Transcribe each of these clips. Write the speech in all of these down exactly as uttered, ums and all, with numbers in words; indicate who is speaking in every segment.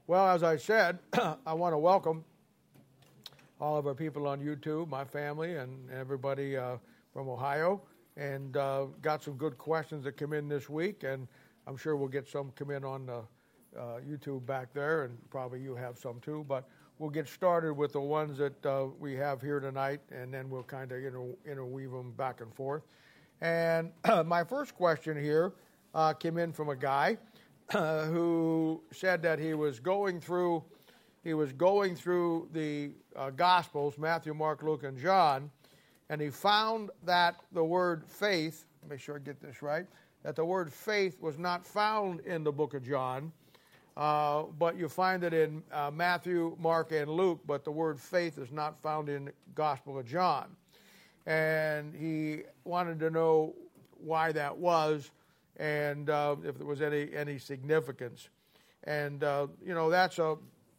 Speaker 1: Well, as I said, I want to welcome all of our people on YouTube, my family, and everybody uh, from Ohio. And uh, got some good questions that come in this week, and I'm sure we'll get some come in on the uh, YouTube back there, and probably you have some too. But we'll get started with the ones that uh, we have here tonight, and then we'll kind of inter- interweave them back and forth. And my first question here uh, came in from a guy uh, who said that he was going through, he was going through the uh, Gospels, Matthew, Mark, Luke, and John, and he found that the word faith, make sure I get this right, that the word faith was not found in the book of John, uh, but you find it in uh, Matthew, Mark, and Luke, but the word faith is not found in the Gospel of John. And he wanted to know why that was, and uh, if there was any any significance. And uh, you know, that's a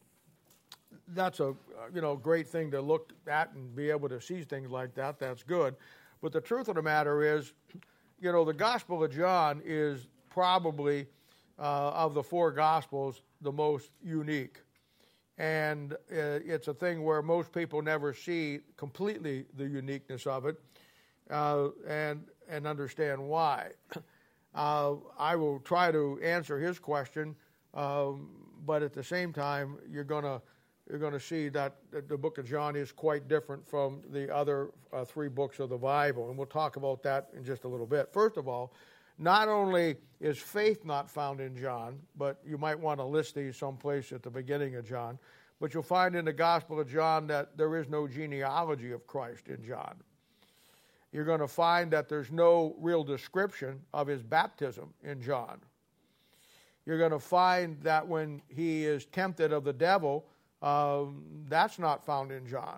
Speaker 1: that's a you know great thing to look at and be able to see things like that. That's good. But the truth of the matter is, you know, the Gospel of John is probably uh, of the four Gospels the most unique. And uh, it's a thing where most people never see completely the uniqueness of it uh, and and understand why. Uh, I will try to answer his question, um, but at the same time, you're gonna you're gonna see that the book of John is quite different from the other uh, three books of the Bible, and we'll talk about that in just a little bit. First of all, not only is faith not found in John, but you might want to list these someplace at the beginning of John, but you'll find in the Gospel of John that there is no genealogy of Christ in John. You're going to find that there's no real description of his baptism in John. You're going to find that when he is tempted of the devil, um, that's not found in John.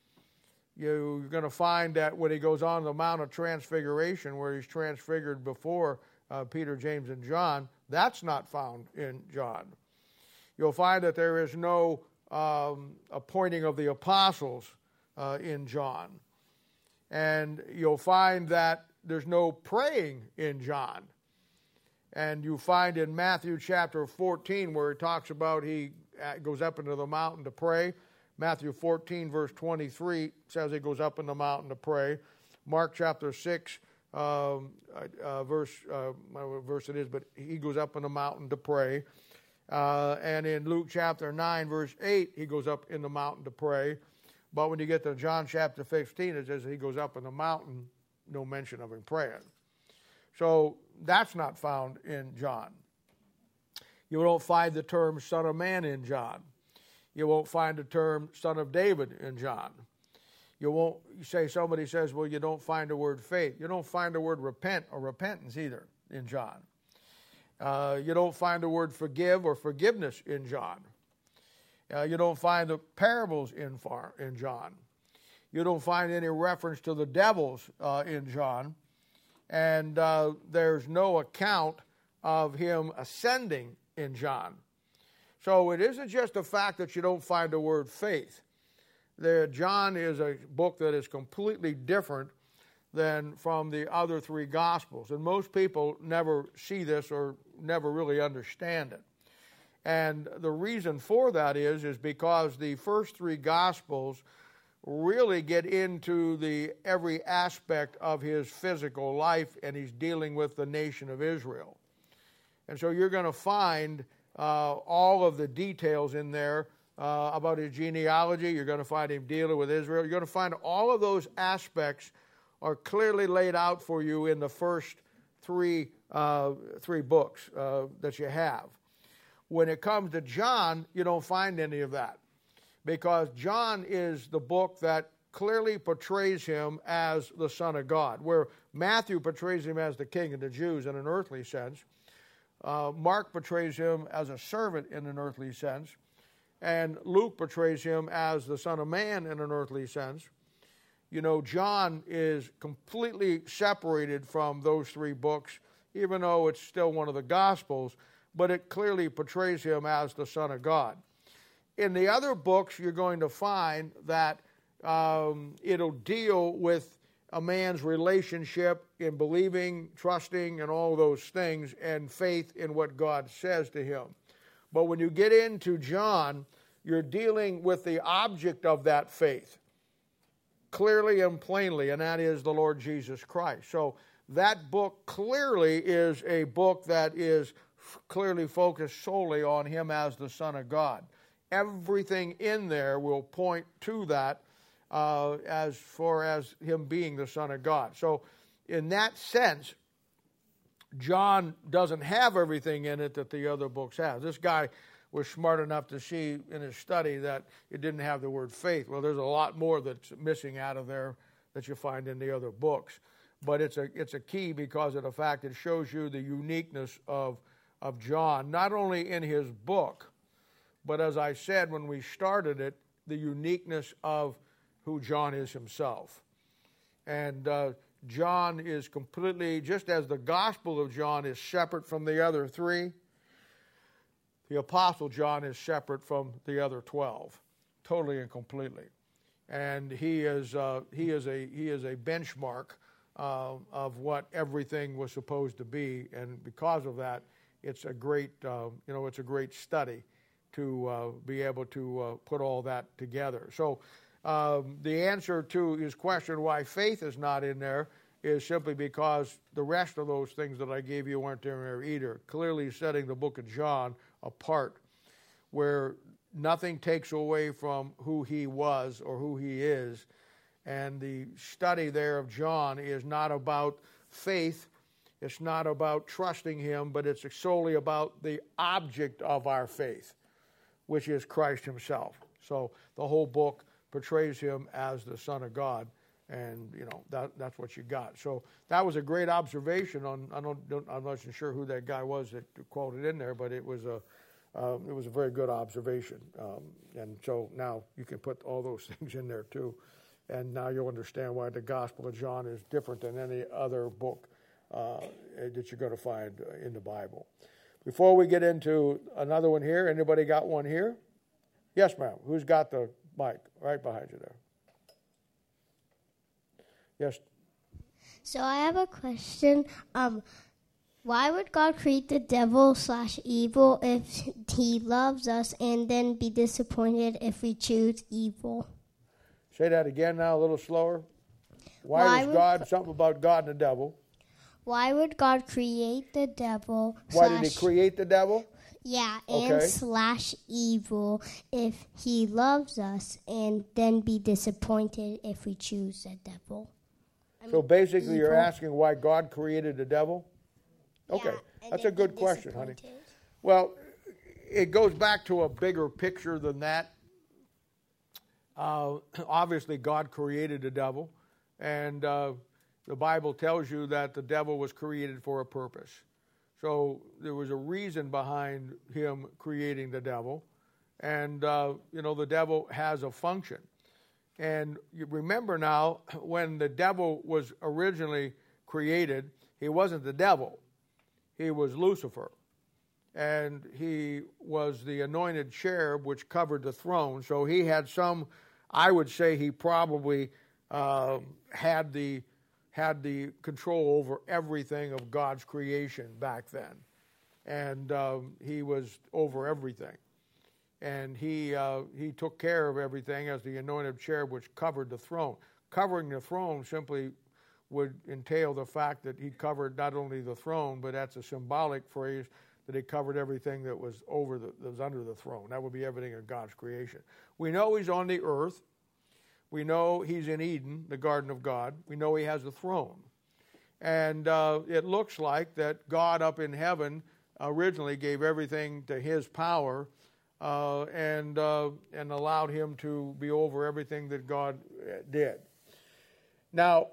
Speaker 1: You're going to find that when he goes on the Mount of Transfiguration, where he's transfigured before uh, Peter, James, and John, that's not found in John. You'll find that there is no um, appointing of the apostles uh, in John. And you'll find that there's no praying in John. And you find in Matthew chapter fourteen, where it talks about he goes up into the mountain to pray. Matthew fourteen, verse twenty-three says he goes up in the mountain to pray. Mark chapter six, um, uh, verse, uh, what verse it is, but he goes up in the mountain to pray. Uh, and in Luke chapter nine, verse eight, he goes up in the mountain to pray. But when you get to John chapter fifteen, it says he goes up in the mountain, no mention of him praying. So that's not found in John. You don't find the term Son of Man in John. You won't find the term Son of David in John. You won't you say somebody says, well, you don't find the word faith. You don't find the word repent or repentance either in John. Uh, you don't find the word forgive or forgiveness in John. Uh, you don't find the parables in far, in John. You don't find any reference to the devils uh, in John. And uh, there's no account of him ascending in John. So it isn't just the fact that you don't find the word faith. There, John is a book that is completely different than from the other three Gospels. And most people never see this or never really understand it. And the reason for that is, is because the first three Gospels really get into the every aspect of his physical life, and he's dealing with the nation of Israel. And so you're going to find uh, all of the details in there uh, about his genealogy. You're going to find him dealing with Israel. You're going to find all of those aspects are clearly laid out for you in the first three uh, three books uh, that you have. When it comes to John, you don't find any of that, because John is the book that clearly portrays him as the Son of God, where Matthew portrays him as the King of the Jews in an earthly sense. Uh, Mark portrays him as a servant in an earthly sense, and Luke portrays him as the Son of Man in an earthly sense. You know, John is completely separated from those three books, even though it's still one of the Gospels, but it clearly portrays him as the Son of God. In the other books, you're going to find that um, it'll deal with a man's relationship in believing, trusting, and all those things, and faith in what God says to him. But when you get into John, you're dealing with the object of that faith, clearly and plainly, and that is the Lord Jesus Christ. So that book clearly is a book that is clearly focused solely on him as the Son of God. Everything in there will point to that uh, as far as him being the Son of God. So in that sense, John doesn't have everything in it that the other books have. This guy was smart enough to see in his study that it didn't have the word faith. Well, there's a lot more that's missing out of there that you find in the other books. But it's a it's a key because of the fact it shows you the uniqueness of, of John, not only in his book, but as I said when we started it, the uniqueness of who John is himself. And uh, John is completely, just as the Gospel of John is separate from the other three, the Apostle John is separate from the other twelve, totally and completely. And he is uh, he is a he is a benchmark uh, of what everything was supposed to be, and because of that, it's a great uh, you know it's a great study to uh, be able to uh, put all that together. So um, the answer to his question why faith is not in there is simply because the rest of those things that I gave you weren't in there either, clearly setting the book of John apart, where nothing takes away from who he was or who he is. And the study there of John is not about faith, it's not about trusting him, but it's solely about the object of our faith, which is Christ himself. So the whole book portrays him as the Son of God, and you know that that's what you got. So that was a great observation. On I don't, don't I'm not sure who that guy was that quoted in there, but it was a um, it was a very good observation. Um, and so now you can put all those things in there too, and now you'll understand why the Gospel of John is different than any other book uh, that you're going to find in the Bible. Before we get into another one here, anybody got one here? Yes, ma'am. Who's got the mic? Right behind you there. Yes.
Speaker 2: So I have a question. Um, why would God create the devil slash evil if he loves us and then be disappointed if we choose evil?
Speaker 1: Say that again now, a little slower. Why,
Speaker 2: Why
Speaker 1: does God, something about God and the devil?
Speaker 2: Why would God create the devil?
Speaker 1: Why
Speaker 2: slash,
Speaker 1: did he create the devil?
Speaker 2: Yeah, and
Speaker 1: Okay.
Speaker 2: slash evil if he loves us and then be disappointed if we choose the devil?
Speaker 1: So basically you're
Speaker 2: evil.
Speaker 1: asking why God created the devil? Okay,
Speaker 2: Yeah,
Speaker 1: that's
Speaker 2: and
Speaker 1: a
Speaker 2: then
Speaker 1: good
Speaker 2: be
Speaker 1: question, honey.
Speaker 2: disappointed.
Speaker 1: Well, it goes back to a bigger picture than that. Uh, obviously, God created the devil, and uh, the Bible tells you that the devil was created for a purpose. So there was a reason behind him creating the devil, and uh, you know the devil has a function. And you remember now, when the devil was originally created, he wasn't the devil. He was Lucifer. And he was the anointed cherub which covered the throne. So he had some, I would say he probably uh, had the had the control over everything of God's creation back then. And um, he was over everything. And he uh, he took care of everything as the anointed cherub which covered the throne. Covering the throne simply would entail the fact that he covered not only the throne, but that's a symbolic phrase that he covered everything that was over the, that was under the throne. That would be everything in God's creation. We know he's on the earth. We know he's in Eden, the garden of God. We know he has a throne. And uh, it looks like that God up in heaven originally gave everything to his power uh, and uh, and allowed him to be over everything that God did. Now,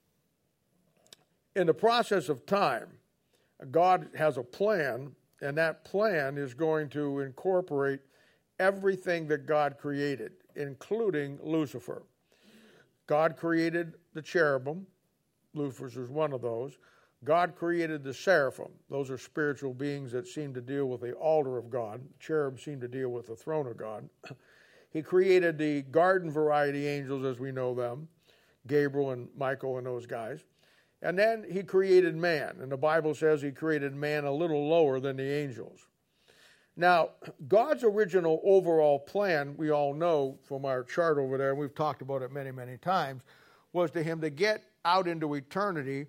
Speaker 1: in the process of time, God has a plan, and that plan is going to incorporate everything that God created, including Lucifer. God created the cherubim. Lucifer is one of those. God created the seraphim. Those are spiritual beings that seem to deal with the altar of God. Cherubs seem to deal with the throne of God. He created the garden variety angels as we know them, Gabriel and Michael and those guys. And then he created man. And the Bible says he created man a little lower than the angels. Now, God's original overall plan, we all know from our chart over there, and we've talked about it many, many times, was to him to get out into eternity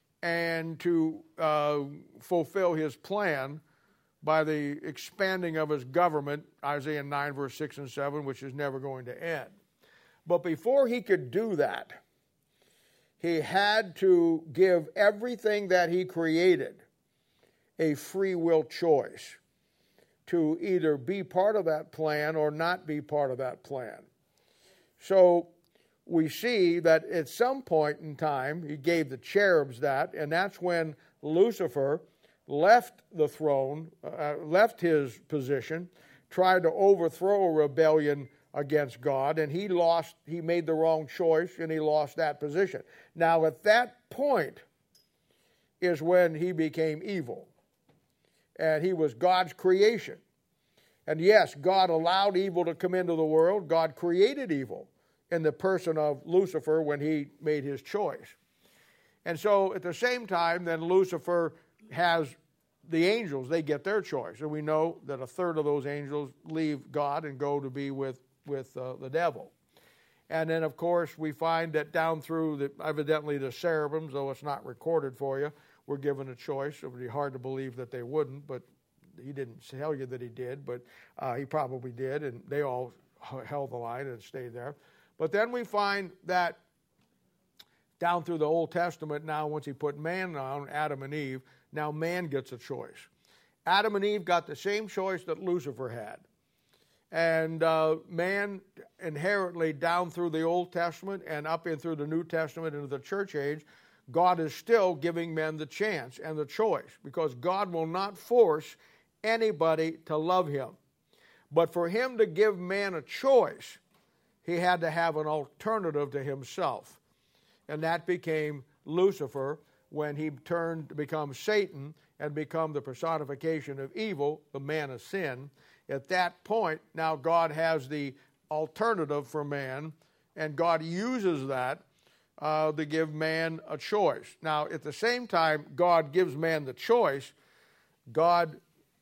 Speaker 1: and to uh, fulfill his plan by the expanding of his government, Isaiah nine, verse six and seven, which is never going to end. But before he could do that, he had to give everything that he created a free will choice to either be part of that plan or not be part of that plan. So we see that at some point in time, he gave the cherubs that, and that's when Lucifer left the throne, uh, left his position, tried to overthrow a rebellion against God, and he lost, he made the wrong choice, and he lost that position. Now, at that point is when he became evil. And he was God's creation. And yes, God allowed evil to come into the world. God created evil in the person of Lucifer when he made his choice. And so at the same time, then Lucifer has the angels. They get their choice. And we know that a third of those angels leave God and go to be with, with uh, the devil. And then, of course, we find that down through, the, evidently, the cherubims, though it's not recorded for you, were given a choice. It would be hard to believe that they wouldn't, but he didn't tell you that he did, but uh, he probably did, and they all held the line and stayed there. But then we find that down through the Old Testament, now once he put man on, Adam and Eve, now man gets a choice. Adam and Eve got the same choice that Lucifer had. And uh, man inherently down through the Old Testament and up in through the New Testament into the church age, God is still giving men the chance and the choice, because God will not force anybody to love him. But for him to give man a choice, he had to have an alternative to himself. And that became Lucifer when he turned to become Satan and become the personification of evil, the man of sin. At that point, now God has the alternative for man, and God uses that Uh, to give man a choice. Now, at the same time, God gives man the choice. God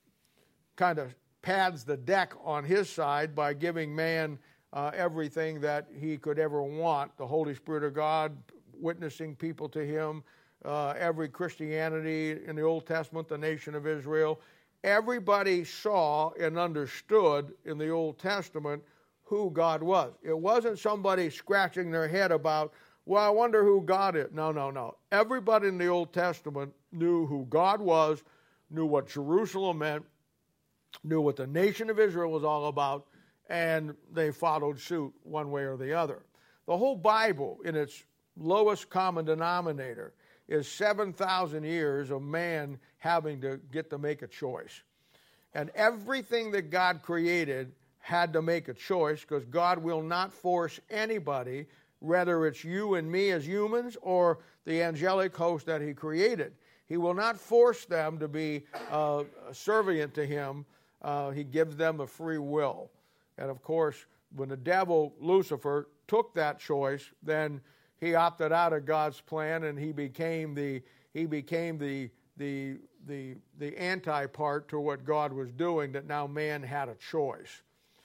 Speaker 1: kind of pads the deck on his side by giving man uh, everything that he could ever want. The Holy Spirit of God, witnessing people to him, uh, every Christianity in the Old Testament, the nation of Israel. Everybody saw and understood in the Old Testament who God was. It wasn't somebody scratching their head about, well, I wonder who God is. No, no, no. Everybody in the Old Testament knew who God was, knew what Jerusalem meant, knew what the nation of Israel was all about, and they followed suit one way or the other. The whole Bible, in its lowest common denominator, is seven thousand years of man having to get to make a choice. And everything that God created had to make a choice, because God will not force anybody, whether it's you and me as humans or the angelic host that he created. He will not force them to be uh, subservient to him. Uh, he gives them a free will. And of course, when the devil, Lucifer, took that choice, then he opted out of God's plan, and he became the he became the the the the anti-part to what God was doing, that now man had a choice.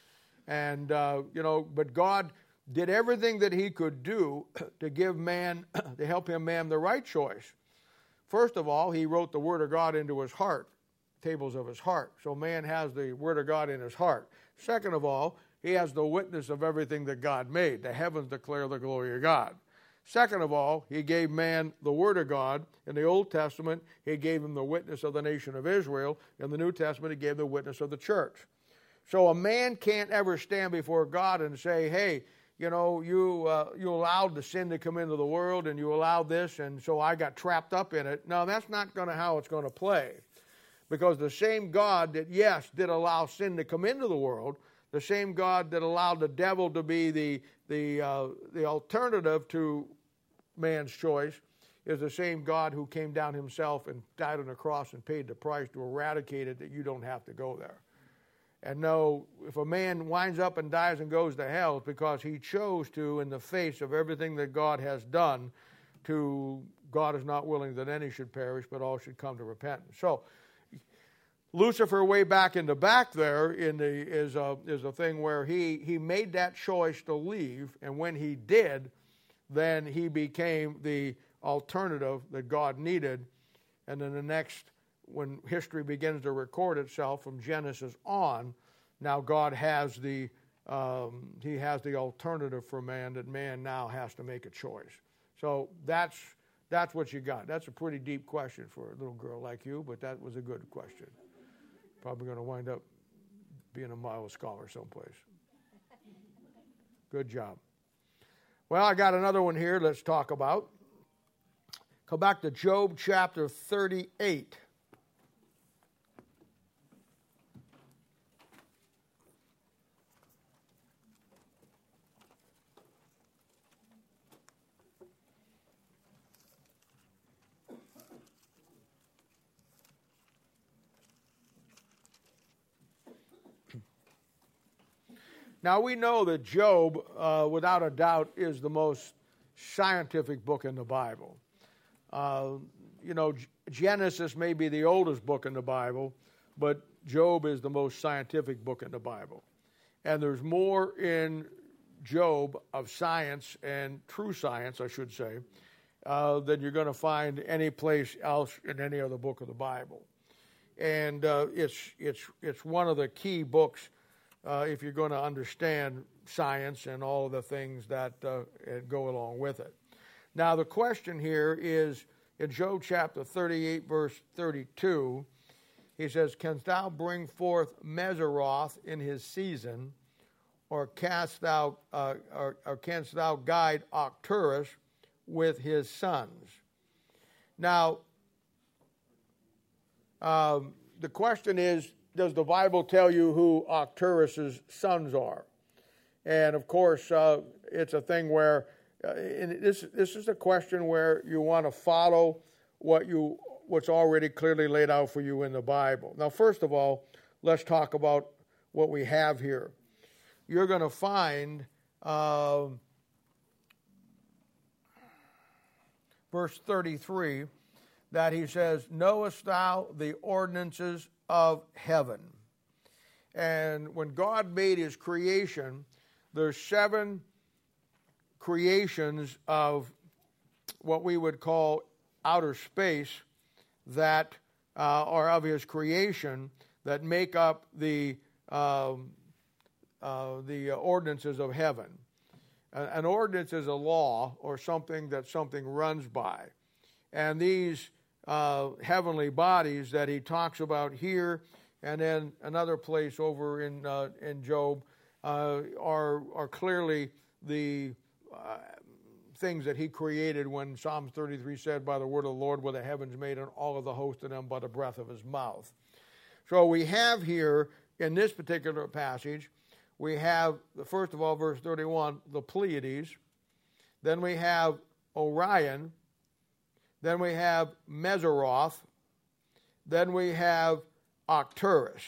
Speaker 1: And uh, you know, but God did everything that he could do to give man, to help him man the right choice. First of all, he wrote the Word of God into his heart, tables of his heart. So man has the Word of God in his heart. Second of all, he has the witness of everything that God made. The heavens declare the glory of God. Second of all, he gave man the Word of God. In the Old Testament, he gave him the witness of the nation of Israel. In the New Testament, he gave the witness of the church. So a man can't ever stand before God and say, hey, you know, you uh, you allowed the sin to come into the world, and you allowed this, and so I got trapped up in it. No, that's not going to how it's going to play. Because the same God that, yes, did allow sin to come into the world, the same God that allowed the devil to be the the uh, the alternative to man's choice, is the same God who came down himself and died on the cross and paid the price to eradicate it, that you don't have to go there. And no, if a man winds up and dies and goes to hell, it's because he chose to, in the face of everything that God has done, to God is not willing that any should perish, but all should come to repentance. So Lucifer, way back in the back there, in the is a is a thing where he he made that choice to leave, and when he did, then he became the alternative that God needed. And then the next, when history begins to record itself from Genesis on, now God has the um, he has the alternative for man, that man now has to make a choice. So that's that's what you got. That's a pretty deep question for a little girl like you, but that was a good question. Probably going to wind up being a Bible scholar someplace. Good job. Well, I got another one here let's talk about. Go back to Job chapter thirty-eight. Now, we know that Job, uh, without a doubt, is the most scientific book in the Bible. Uh, you know, Genesis may be the oldest book in the Bible, but Job is the most scientific book in the Bible. And there's more in Job of science, and true science, I should say, uh, than you're going to find any place else in any other book of the Bible. And uh, it's, it's, it's one of the key books Uh, if you're going to understand science and all of the things that uh, go along with it. Now, the question here is, in Job chapter thirty-eight, verse thirty-two, he says, "Canst thou bring forth Meseroth in his season, or canst thou, uh, or, or canst thou guide Arcturus with his sons?" Now, um, the question is, does the Bible tell you who Arcturus' sons are? And of course, uh, it's a thing where uh, and this this is a question where you want to follow what you what's already clearly laid out for you in the Bible. Now, first of all, let's talk about what we have here. You're going to find uh, verse thirty-three that he says, "Knowest thou the ordinances of heaven?" And when God made his creation, there's seven creations of what we would call outer space that uh, are of his creation that make up the um, uh, the ordinances of heaven. An ordinance is a law or something that something runs by. And these uh, heavenly bodies that he talks about here and then another place over in uh, in Job uh, are are clearly the uh, things that he created when Psalms thirty-three said, "By the word of the Lord were the heavens made, and all of the host of them by the breath of his mouth." So we have here in this particular passage, we have, first of all, verse thirty-one, the Pleiades. Then we have Orion. Then we have Meseroth. Then we have Arcturus.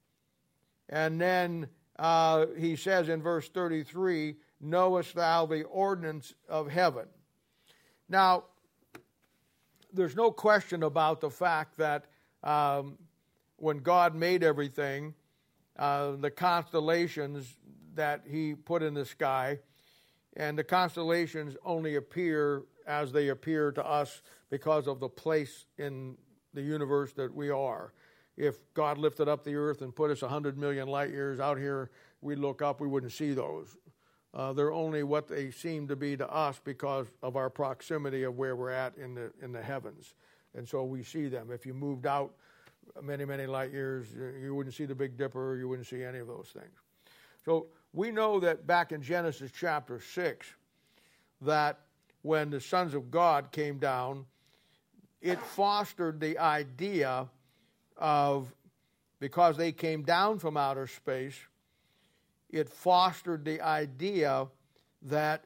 Speaker 1: And then uh, he says in verse thirty-three, "Knowest thou the ordinance of heaven?" Now, there's no question about the fact that um, when God made everything, uh, the constellations that he put in the sky, and the constellations only appear as they appear to us because of the place in the universe that we are. If God lifted up the earth and put us one hundred million light years out here, we'd look up, we wouldn't see those. Uh, they're only what they seem to be to us because of our proximity of where we're at in the in the heavens. And so we see them. If you moved out many, many light years, you wouldn't see the Big Dipper, you wouldn't see any of those things. So we know that back in Genesis chapter six, that when the sons of God came down, it fostered the idea of, because they came down from outer space, it fostered the idea that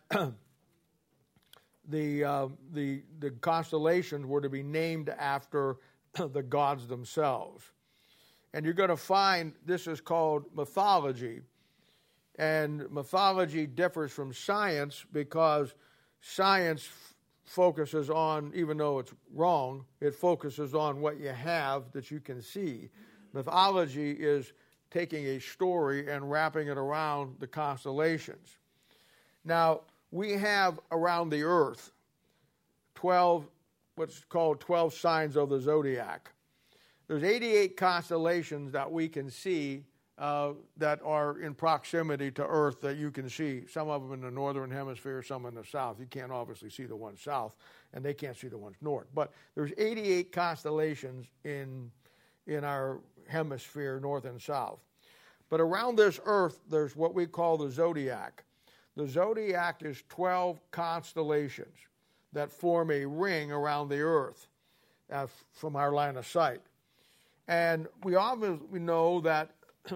Speaker 1: the, uh, the, the constellations were to be named after the gods themselves. And you're going to find this is called mythology. And mythology differs from science because science f- focuses on, even though it's wrong, it focuses on what you have that you can see. Mythology is taking a story and wrapping it around the constellations. Now, we have around the earth twelve, what's called twelve signs of the zodiac. There's eighty-eight constellations that we can see uh, that are in proximity to Earth that you can see. Some of them in the northern hemisphere, some in the south. You can't obviously see the ones south, and they can't see the ones north. But there's eighty-eight constellations in in our hemisphere, north and south. But around this Earth, there's what we call the zodiac. The zodiac is twelve constellations that form a ring around the Earth uh, from our line of sight. And we obviously know that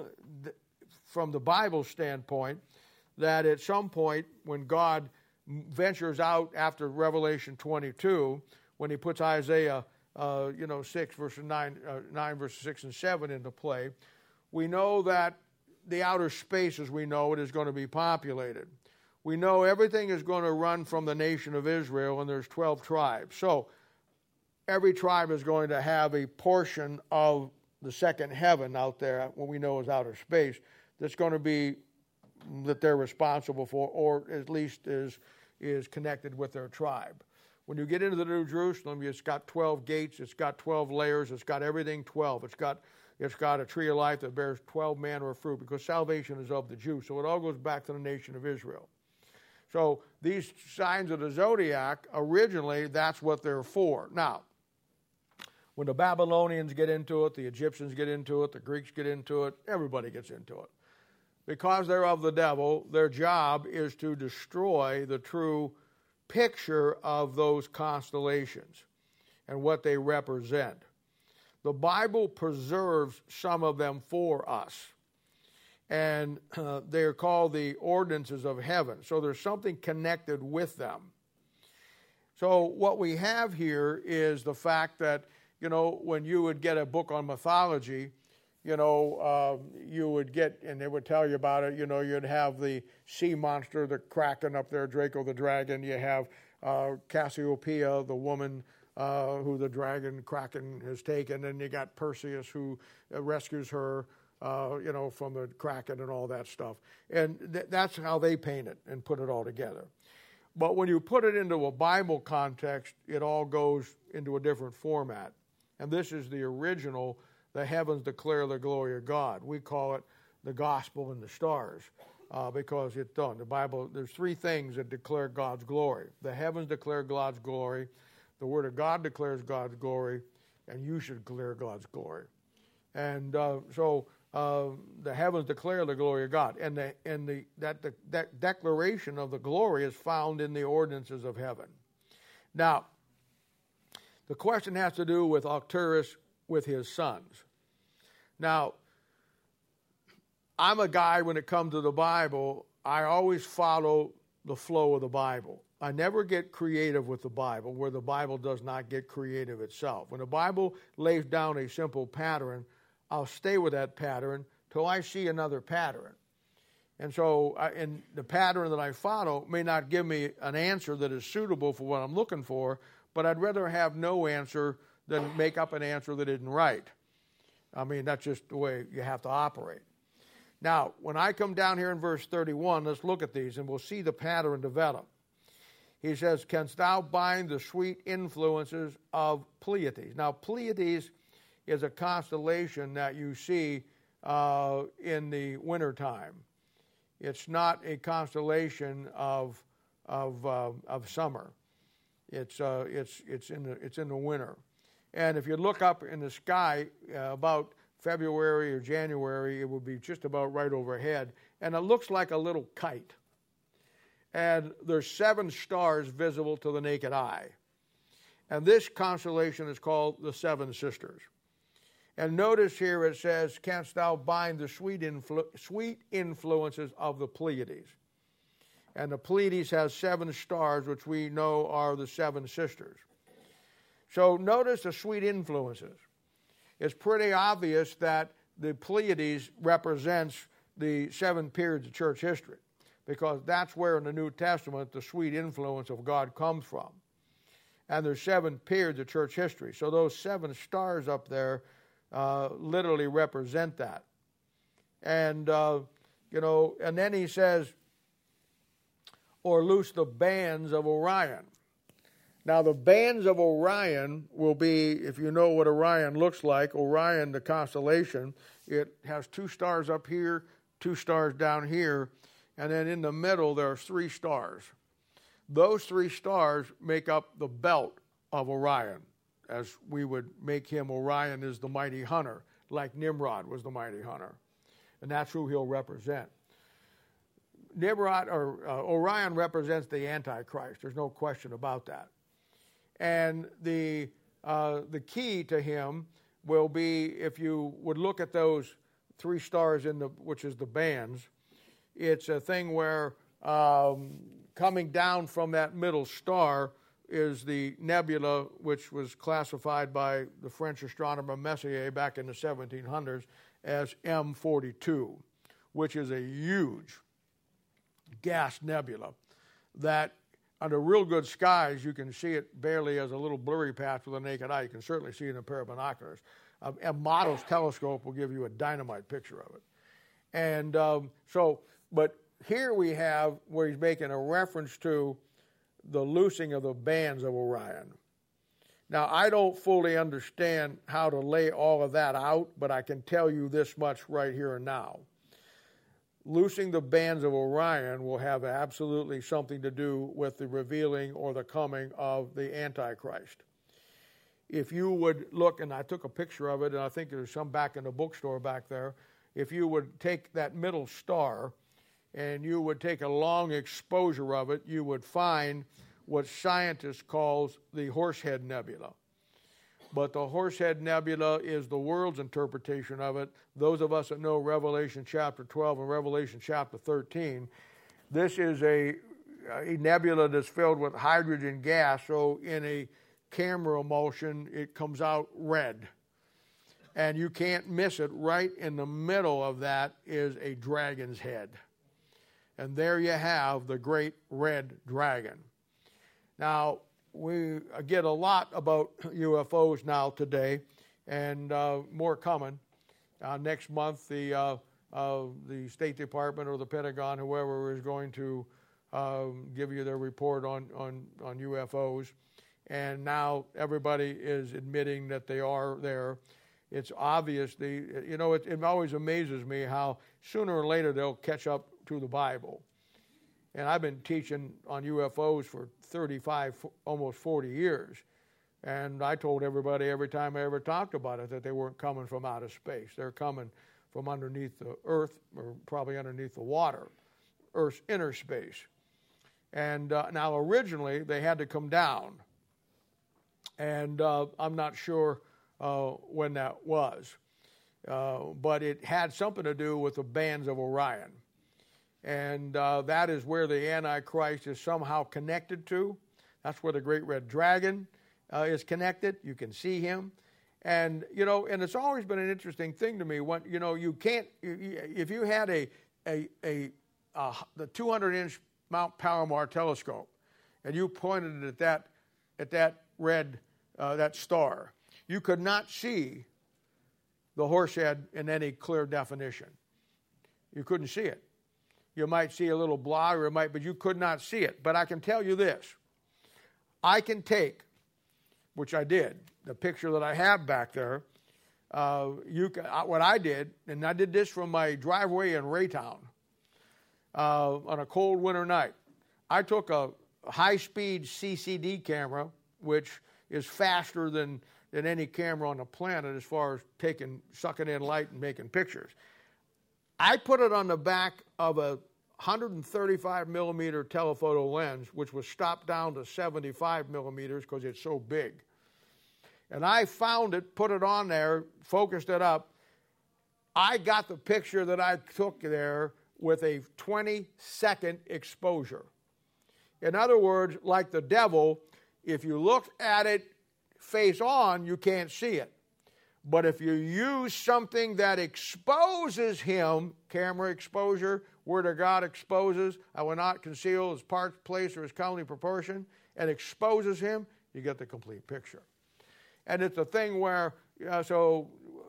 Speaker 1: from the Bible standpoint, that at some point when God ventures out after Revelation twenty-two, when he puts Isaiah uh, you know, six, verses nine, uh, nine, verses six and seven into play, we know that the outer space as we know it is going to be populated. We know everything is going to run from the nation of Israel, and there's twelve tribes. So every tribe is going to have a portion of the second heaven out there, what we know is outer space, that's going to be, that they're responsible for, or at least is, is connected with their tribe. When you get into the New Jerusalem, it's got twelve gates, it's got twelve layers, it's got everything twelve. It's got, it's got a tree of life that bears twelve manner of fruit, because salvation is of the Jews. So it all goes back to the nation of Israel. So these signs of the zodiac, originally, that's what they're for. Now, when the Babylonians get into it, the Egyptians get into it, the Greeks get into it, everybody gets into it. Because they're of the devil, their job is to destroy the true picture of those constellations and what they represent. The Bible preserves some of them for us. And uh, they're called the ordinances of heaven. So there's something connected with them. So what we have here is the fact that, you know, when you would get a book on mythology, you know, uh, you would get, and they would tell you about it, you know, you'd have the sea monster, the Kraken up there, Draco the dragon. You have uh, Cassiopeia, the woman uh, who the dragon, Kraken, has taken. And you got Perseus, who uh, rescues her. Uh, you know, from the Kraken and all that stuff. And th- that's how they paint it and put it all together. But when you put it into a Bible context, it all goes into a different format. And this is the original, the heavens declare the glory of God. We call it the gospel in the stars uh, because it's done. The Bible, there's three things that declare God's glory. The heavens declare God's glory, the Word of God declares God's glory, and you should declare God's glory. And uh, so... Uh, the heavens declare the glory of God, and the and the that the that declaration of the glory is found in the ordinances of heaven. Now, the question has to do with Arcturus with his sons. Now, I'm a guy when it comes to the Bible. I always follow the flow of the Bible. I never get creative with the Bible, where the Bible does not get creative itself. When the Bible lays down a simple pattern, I'll stay with that pattern till I see another pattern. And so I, and the pattern that I follow may not give me an answer that is suitable for what I'm looking for, but I'd rather have no answer than make up an answer that isn't right. I mean, that's just the way you have to operate. Now, when I come down here in verse thirty-one, let's look at these and we'll see the pattern develop. He says, "Canst thou bind the sweet influences of Pleiades?" Now, Pleiades is a constellation that you see uh, in the wintertime. It's not a constellation of of uh, of summer. It's uh, it's it's in the it's in the winter. And if you look up in the sky uh, about February or January, it will be just about right overhead, and it looks like a little kite. And there's seven stars visible to the naked eye. And this constellation is called the Seven Sisters. And notice here it says, "Canst thou bind the sweet, influ- sweet influences of the Pleiades?" And the Pleiades has seven stars, which we know are the seven sisters. So notice the sweet influences. It's pretty obvious that the Pleiades represents the seven periods of church history, because that's where in the New Testament the sweet influence of God comes from. And there's seven periods of church history. So those seven stars up there uh, literally represent that. And, uh, you know, and then he says, or loose the bands of Orion. Now, the bands of Orion will be, if you know what Orion looks like, Orion, the constellation, it has two stars up here, two stars down here, and then in the middle there's three stars. Those three stars make up the belt of Orion, as we would make him. Orion is the mighty hunter, like Nimrod was the mighty hunter. And that's who he'll represent. Nimrod, or uh, Orion represents the Antichrist. There's no question about that. And the uh, the key to him will be, if you would look at those three stars in the, which is the bands, it's a thing where um, coming down from that middle star is the nebula, which was classified by the French astronomer Messier back in the seventeen hundreds as M forty-two, which is a huge gas nebula that under real good skies you can see it barely as a little blurry patch with a naked eye. You can certainly see it in a pair of binoculars. Um, a model's telescope will give you a dynamite picture of it. And um, so, but here we have where he's making a reference to the loosing of the bands of Orion. Now, I don't fully understand how to lay all of that out, but I can tell you this much right here and now. Loosing the bands of Orion will have absolutely something to do with the revealing or the coming of the Antichrist. If you would look, and I took a picture of it, and I think there's some back in the bookstore back there, if you would take that middle star and you would take a long exposure of it, you would find what scientists call the Horsehead Nebula. But the Horsehead Nebula is the world's interpretation of it. Those of us that know Revelation chapter twelve and Revelation chapter thirteen, this is a, a nebula that's filled with hydrogen gas, so in a camera emulsion, it comes out red. And you can't miss it. Right in the middle of that is a dragon's head. And there you have the great red dragon. Now, we get a lot about U F Os now today, and uh, more coming. Uh, next month, the uh, uh, the State Department or the Pentagon, whoever is going to uh, give you their report on, on, on U F Os. And now everybody is admitting that they are there. It's obvious. The, you know, it, it always amazes me how sooner or later they'll catch up to the Bible. And I've been teaching on U F Os for thirty-five, almost forty years. And I told everybody every time I ever talked about it that they weren't coming from outer space. They're coming from underneath the earth, or probably underneath the water, Earth's inner space. And uh, now originally they had to come down. And uh, I'm not sure uh, when that was. Uh, but it had something to do with the bands of Orion. And uh, that is where the Antichrist is somehow connected to. That's where the great red dragon uh, is connected. You can see him. And, you know, and it's always been an interesting thing to me. When, you know, you can't, if you had a, a, a, a the two hundred inch Mount Palomar telescope and you pointed it at that, at that red, uh, that star, you could not see the horsehead in any clear definition. You couldn't see it. You might see a little blot, or it might, but you could not see it. But I can tell you this. I can take, which I did, the picture that I have back there. Uh, you can, what I did, and I did this from my driveway in Raytown uh, on a cold winter night. I took a high-speed C C D camera, which is faster than, than any camera on the planet as far as taking, sucking in light and making pictures. I put it on the back of a one thirty-five millimeter telephoto lens, which was stopped down to seventy-five millimeters because it's so big. And I found it, put it on there, focused it up. I got the picture that I took there with a twenty second exposure. In other words, like the devil, if you look at it face on, you can't see it. But if you use something that exposes him, camera exposure, Word of God exposes, I will not conceal his parts, place, or his comely proportion, and exposes him, you get the complete picture. And it's a thing where, uh, so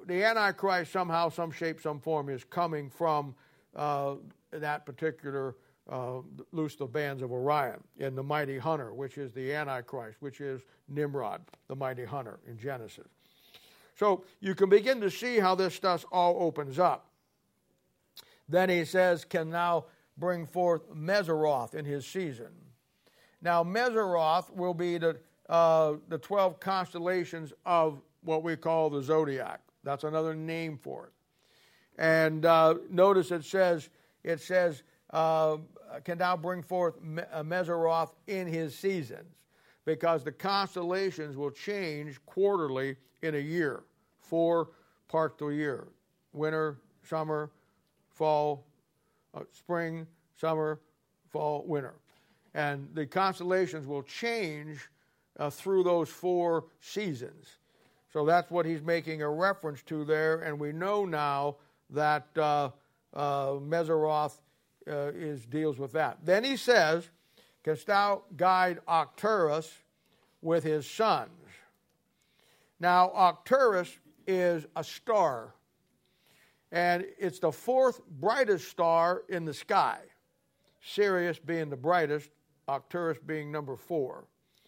Speaker 1: the Antichrist somehow, some shape, some form is coming from uh, that particular uh, loose the bands of Orion in the mighty hunter, which is the Antichrist, which is Nimrod, the mighty hunter in Genesis. So you can begin to see how this stuff all opens up. Then he says, can now bring forth Meseroth in his season. Now Meseroth will be the uh, the twelve constellations of what we call the zodiac. That's another name for it. And uh, notice it says it says uh, can now bring forth Meseroth in his seasons, because the constellations will change quarterly in a year, four parts of a year: winter, summer, fall, uh, spring, summer, fall, winter. And the constellations will change uh, through those four seasons. So that's what he's making a reference to there, and we know now that uh, uh, Meseroth uh, is deals with that. Then he says, canst thou guide Arcturus with his sons? Now Arcturus is a star, and it's the fourth brightest star in the sky, Sirius being the brightest, Arcturus being number four.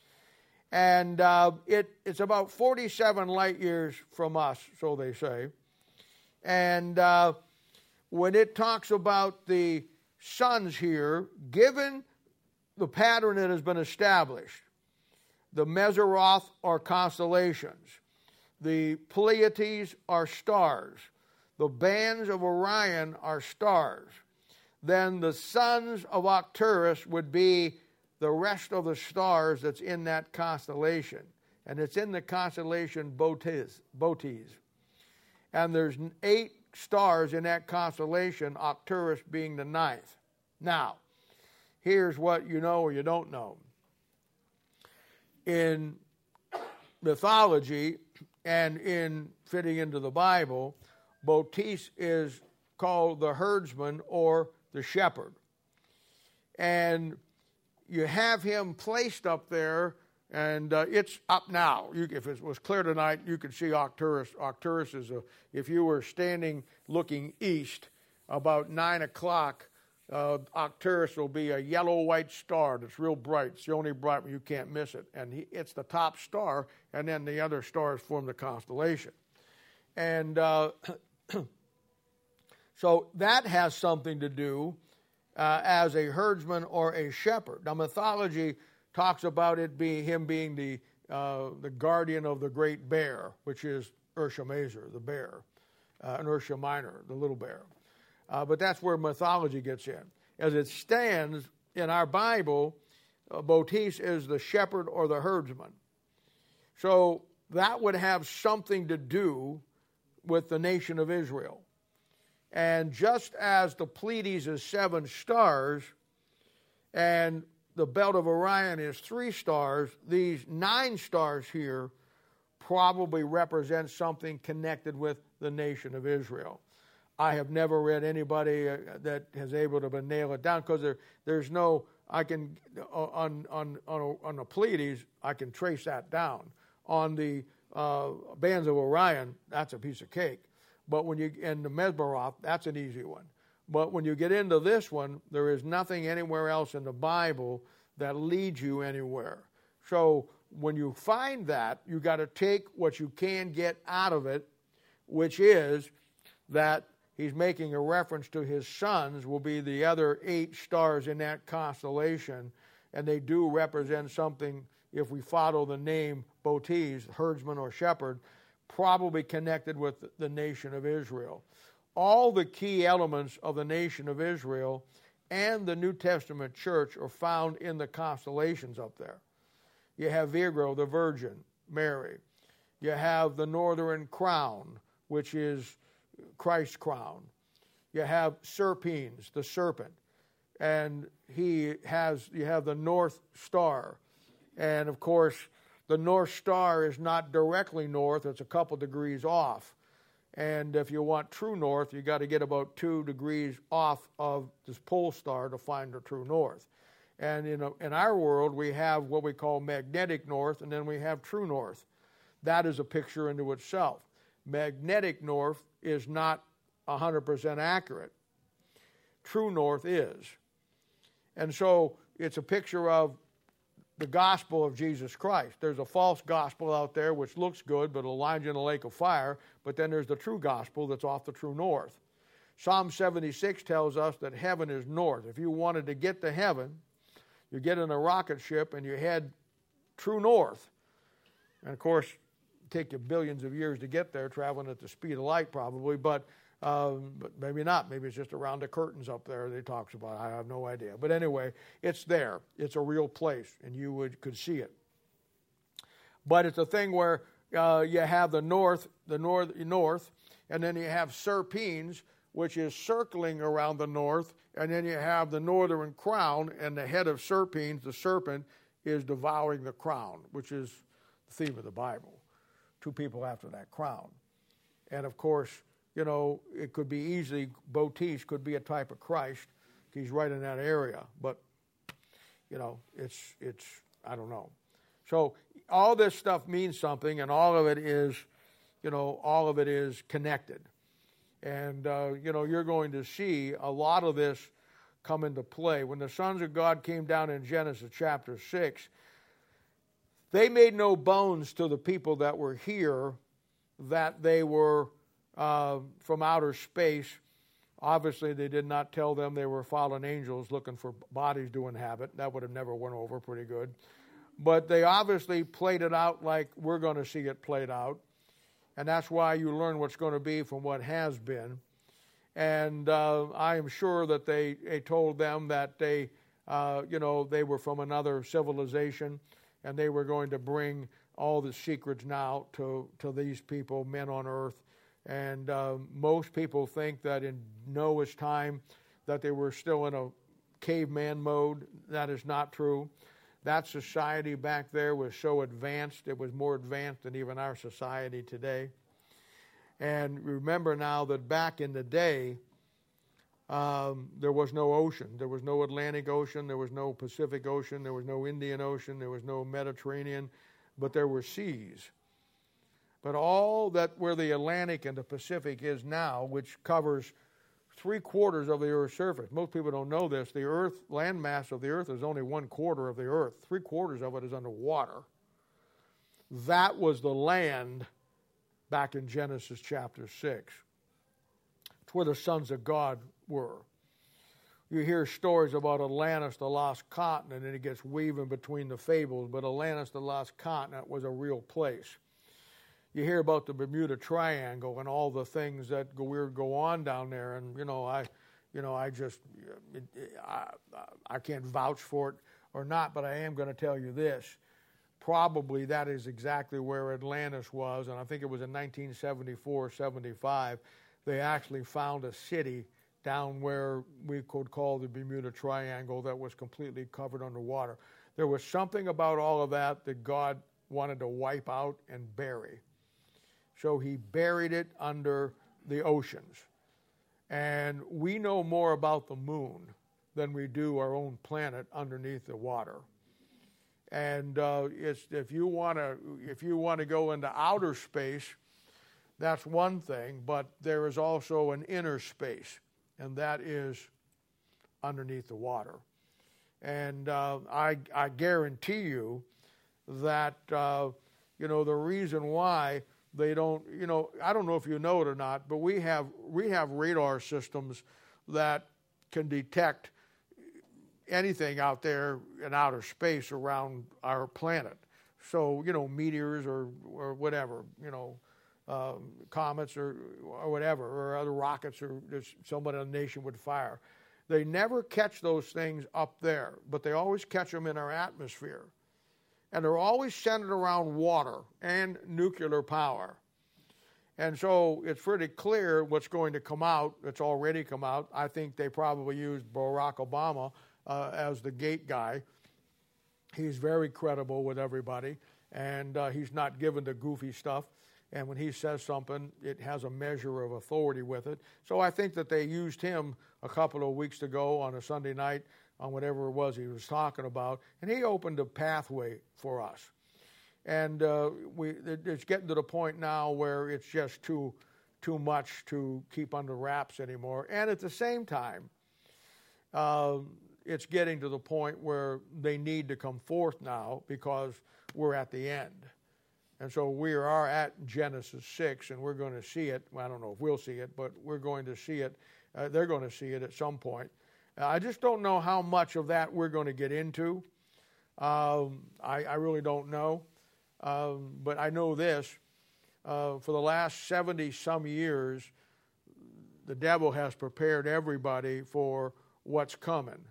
Speaker 1: And uh, it, it's about forty-seven light years from us, so they say. And uh, when it talks about the suns here, given the pattern that has been established, the Meseroth are constellations, the Pleiades are stars, the bands of Orion are stars, then the sons of Arcturus would be the rest of the stars that's in that constellation. And it's in the constellation Bootes. Bootes. And there's eight stars in that constellation, Arcturus being the ninth. Now, here's what you know or you don't know. In mythology and in fitting into the Bible, Bootes is called the herdsman or the shepherd. And you have him placed up there, and uh, it's up now. You, if it was clear tonight, you could see Arcturus. Arcturus is a, if you were standing looking east about nine o'clock, uh, Arcturus will be a yellow-white star that's real bright. It's the only bright one, you can't miss it. And he, it's the top star, and then the other stars form the constellation. And uh, so that has something to do Uh, as a herdsman or a shepherd. Now, mythology talks about it being him being the uh, the guardian of the great bear, which is Ursa Major, the bear, uh, and Ursa Minor, the little bear. Uh, but that's where mythology gets in. As it stands in our Bible, uh, Bootes is the shepherd or the herdsman. So that would have something to do with the nation of Israel. And just as the Pleiades is seven stars and the belt of Orion is three stars, these nine stars here probably represent something connected with the nation of Israel. I have never read anybody uh, that has able to nail it down, because there, there's no, I can, uh, on, on, on, a, on the Pleiades, I can trace that down. On the uh, bands of Orion, that's a piece of cake. But when you, and the Meseroth, that's an easy one. But when you get into this one, there is nothing anywhere else in the Bible that leads you anywhere. So when you find that, you got to take what you can get out of it, which is that he's making a reference to his sons will be the other eight stars in that constellation, and they do represent something, if we follow the name Bootes, herdsman or shepherd, probably connected with the nation of Israel. All the key elements of the nation of Israel and the New Testament church are found in the constellations up there. You have Virgo, the Virgin, Mary. You have the Northern Crown, which is Christ's crown. You have Serpens, the serpent, and he has. You have the North Star, and of course, the North Star is not directly north, it's a couple degrees off. And if you want true north, you got to get about two degrees off of this pole star to find the true north. And in, a, in our world, we have what we call magnetic north, and then we have true north. That is a picture into itself. Magnetic north is not one hundred percent accurate. True north is. And so it's a picture of the gospel of Jesus Christ. There's a false gospel out there which looks good, but it'll land you in a lake of fire. But then there's the true gospel that's off the true north. Psalm seventy-six tells us that heaven is north. If you wanted to get to heaven, you get in a rocket ship and you head true north. And of course, it'd take you billions of years to get there, traveling at the speed of light probably, but Um, but maybe not. Maybe it's just around the curtains up there that he talks about. I have no idea. But anyway, it's there. It's a real place, and you would could see it. But it's a thing where uh, you have the north, the north, north, and then you have Serpines, which is circling around the north, and then you have the northern crown, and the head of Serpines, the serpent, is devouring the crown, which is the theme of the Bible. Two people after that crown. And of course, you know, it could be easily, Botis could be a type of Christ. He's right in that area. But, you know, it's, it's I don't know. So all this stuff means something, and all of it is, you know, all of it is connected. And, uh, you know, you're going to see a lot of this come into play. When the sons of God came down in Genesis chapter six, they made no bones to the people that were here that they were Uh, from outer space. Obviously, they did not tell them they were fallen angels looking for bodies to inhabit. That would have never went over pretty good. But they obviously played it out like we're going to see it played out. And that's why you learn what's going to be from what has been. And uh, I am sure that they, they told them that they, uh, you know, they were from another civilization, and they were going to bring all the secrets now to, to these people, men on earth. And uh, most people think that in Noah's time that they were still in a caveman mode. That is not true. That society back there was so advanced, it was more advanced than even our society today. And remember now that back in the day, um, there was no ocean. There was no Atlantic Ocean. There was no Pacific Ocean. There was no Indian Ocean. There was no Mediterranean. But there were seas. But all that where the Atlantic and the Pacific is now, which covers three quarters of the Earth's surface. Most people don't know this. The Earth, land mass of the Earth is only one quarter of the Earth. Three quarters of it is underwater. That was the land back in Genesis chapter six. It's where the sons of God were. You hear stories about Atlantis, the lost continent, and it gets weaving between the fables, but Atlantis, the lost continent, was a real place. You hear about the Bermuda Triangle and all the things that go, weird go on down there, and you know, I, you know, I just, it, I, I can't vouch for it or not, but I am going to tell you this: probably that is exactly where Atlantis was, and I think it was in nineteen seventy-four, seventy-five. They actually found a city down where we could call the Bermuda Triangle that was completely covered underwater. There was something about all of that that God wanted to wipe out and bury. So he buried it under the oceans. And we know more about the moon than we do our own planet underneath the water. And uh, it's, if you want to, if you want to go into outer space, that's one thing. But there is also an inner space, and that is underneath the water. And uh, I, I guarantee you that uh, you know the reason why. They don't, you know, I don't know if you know it or not, but we have we have radar systems that can detect anything out there in outer space around our planet. So, you know, meteors or, or whatever, you know, um, comets or, or whatever, or other rockets or somebody in the nation would fire. They never catch those things up there, but they always catch them in our atmosphere. And they're always centered around water and nuclear power. And so it's pretty clear what's going to come out. It's already come out. I think they probably used Barack Obama uh, as the gate guy. He's very credible with everybody, and uh, he's not given to goofy stuff. And when he says something, it has a measure of authority with it. So I think that they used him a couple of weeks ago on a Sunday night on whatever it was he was talking about, and he opened a pathway for us. And uh, we, it's getting to the point now where it's just too, too much to keep under wraps anymore. And at the same time, uh, it's getting to the point where they need to come forth now because we're at the end. And so we are at Genesis six, and we're going to see it. Well, I don't know if we'll see it, but we're going to see it. Uh, they're going to see it at some point. Uh, I just don't know how much of that we're going to get into. Um, I, I really don't know. Um, but I know this. Uh, for the last seventy-some years, the devil has prepared everybody for what's coming.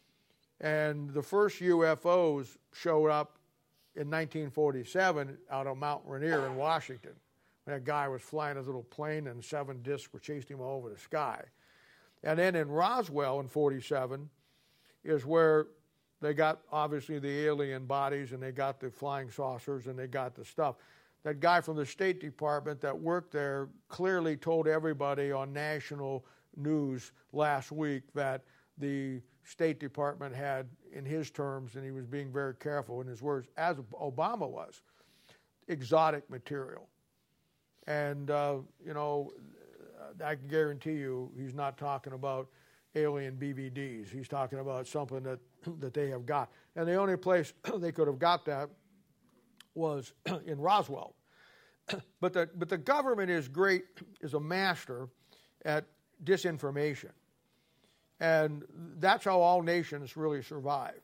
Speaker 1: And the first U F Os showed up in nineteen forty-seven out of Mount Rainier in Washington. That guy was flying his little plane and seven discs were chasing him all over the sky. And then in Roswell in forty-seven is where they got obviously the alien bodies and they got the flying saucers and they got the stuff. That guy from the State Department that worked there clearly told everybody on national news last week that the State Department had, in his terms, and he was being very careful in his words, as Obama was, exotic material. And, uh, you know, I can guarantee you he's not talking about alien B V Ds. He's talking about something that, that they have got. And the only place they could have got that was in Roswell. But the, but the government is great, is a master at disinformation. And that's how all nations really survive.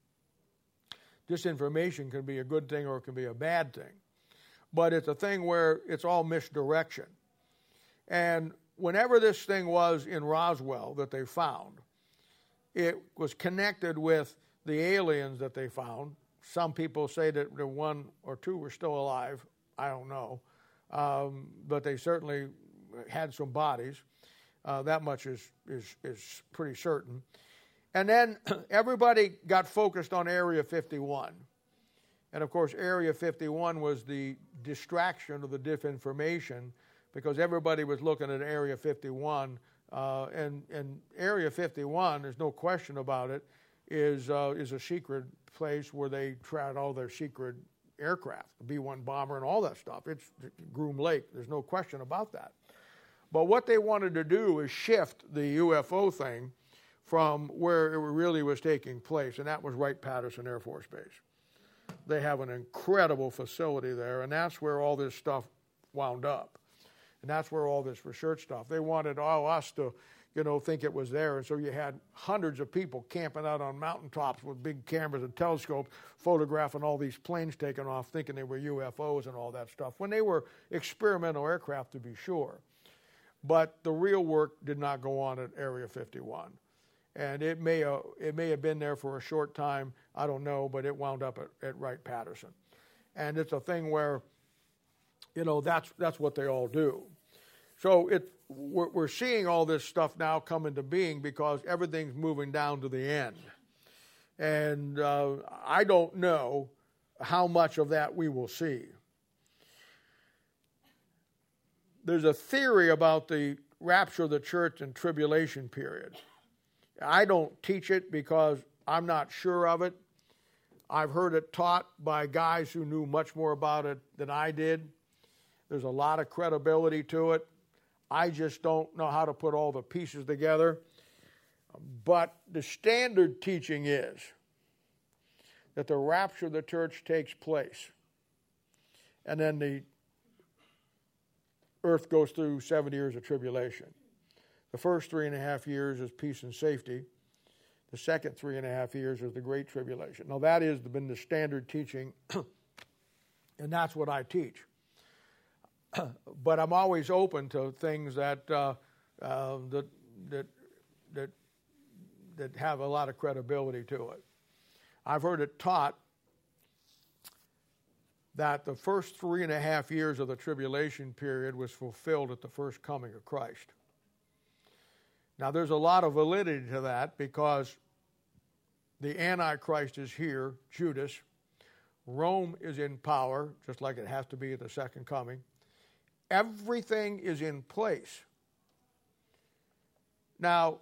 Speaker 1: Disinformation can be a good thing or it can be a bad thing. But it's a thing where it's all misdirection. And whenever this thing was in Roswell that they found, it was connected with the aliens that they found. Some people say that the one or two were still alive. I don't know. Um, but they certainly had some bodies. Uh, that much is, is, is pretty certain. And then everybody got focused on Area fifty-one. And, of course, Area fifty-one was the distraction of the disinformation because everybody was looking at Area fifty-one. Uh, and, and Area fifty-one, there's no question about it, is, uh, is a secret place where they tried all their secret aircraft, the B one bomber and all that stuff. It's Groom Lake. There's no question about that. But what they wanted to do is shift the U F O thing from where it really was taking place, and that was Wright-Patterson Air Force Base. They have an incredible facility there, and that's where all this stuff wound up. And that's where all this research stuff. They wanted all us to, you know, think it was there, and so you had hundreds of people camping out on mountaintops with big cameras and telescopes, photographing all these planes taking off, thinking they were U F Os and all that stuff, when they were experimental aircraft, to be sure. But the real work did not go on at Area fifty-one. And it may, uh, it may have been there for a short time, I don't know, but it wound up at, at Wright-Patterson. And it's a thing where, you know, that's, that's what they all do. So it, we're, we're seeing all this stuff now come into being because everything's moving down to the end. And uh, I don't know how much of that we will see. There's a theory about the rapture of the church and tribulation period. I don't teach it because I'm not sure of it. I've heard it taught by guys who knew much more about it than I did. There's a lot of credibility to it. I just don't know how to put all the pieces together. But the standard teaching is that the rapture of the church takes place. And then the earth goes through seven years of tribulation. The first three and a half years is peace and safety. The second three and a half years is the Great Tribulation. Now that has been the standard teaching, and that's what I teach. But I'm always open to things that, uh, uh, that that that that have a lot of credibility to it. I've heard it taught that the first three and a half years of the tribulation period was fulfilled at the first coming of Christ. Now, there's a lot of validity to that because the Antichrist is here, Judas. Rome is in power, just like it has to be at the second coming. Everything is in place. Now,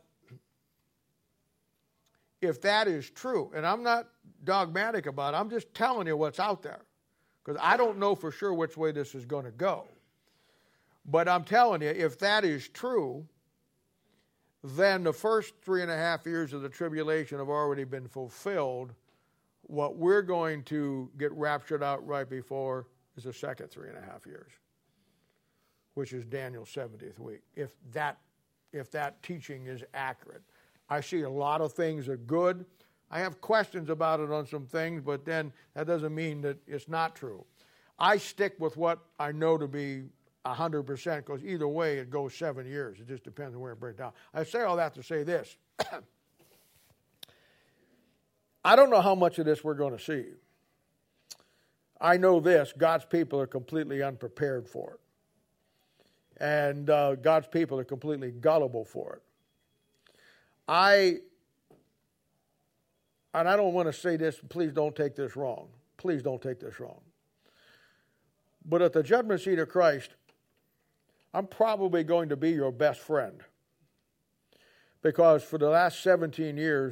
Speaker 1: if that is true, and I'm not dogmatic about it, I'm just telling you what's out there. because I don't know for sure which way this is going to go. But I'm telling you, if that is true, then the first three and a half years of the tribulation have already been fulfilled. What we're going to get raptured out right before is the second three and a half years, which is Daniel's seventieth week, if that, if that teaching is accurate. I see a lot of things are good. I have questions about it on some things, but then that doesn't mean that it's not true. I stick with what I know to be one hundred percent, because either way it goes seven years. It just depends on where it breaks down. I say all that to say this. I don't know how much of this we're going to see. I know this, God's people are completely unprepared for it. And uh, God's people are completely gullible for it. I, and I don't want to say this, please don't take this wrong. Please don't take this wrong. But at the judgment seat of Christ, I'm probably going to be your best friend. Because for the last seventeen years,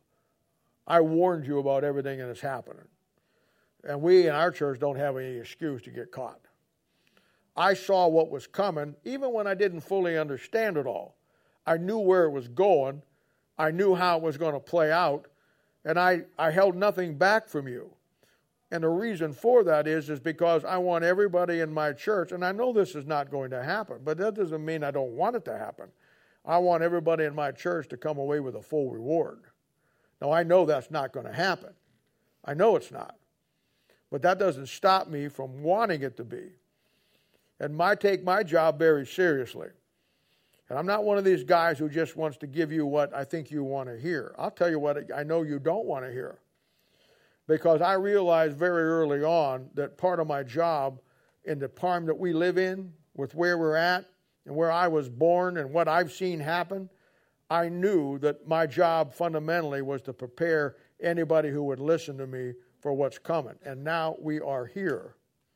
Speaker 1: I warned you about everything that is happening. And we in our church don't have any excuse to get caught. I saw what was coming, even when I didn't fully understand it all. I knew where it was going. I knew how it was going to play out. And I, I held nothing back from you. And the reason for that is, is because I want everybody in my church, and I know this is not going to happen, but that doesn't mean I don't want it to happen. I want everybody in my church to come away with a full reward. Now, I know that's not going to happen. I know it's not. But that doesn't stop me from wanting it to be. And I take my job very seriously. And I'm not one of these guys who just wants to give you what I think you want to hear. I'll tell you what I know you don't want to hear. Because I realized very early on that part of my job in the farm that we live in, with where we're at, and where I was born and what I've seen happen, I knew that my job fundamentally was to prepare anybody who would listen to me for what's coming. And now we are here.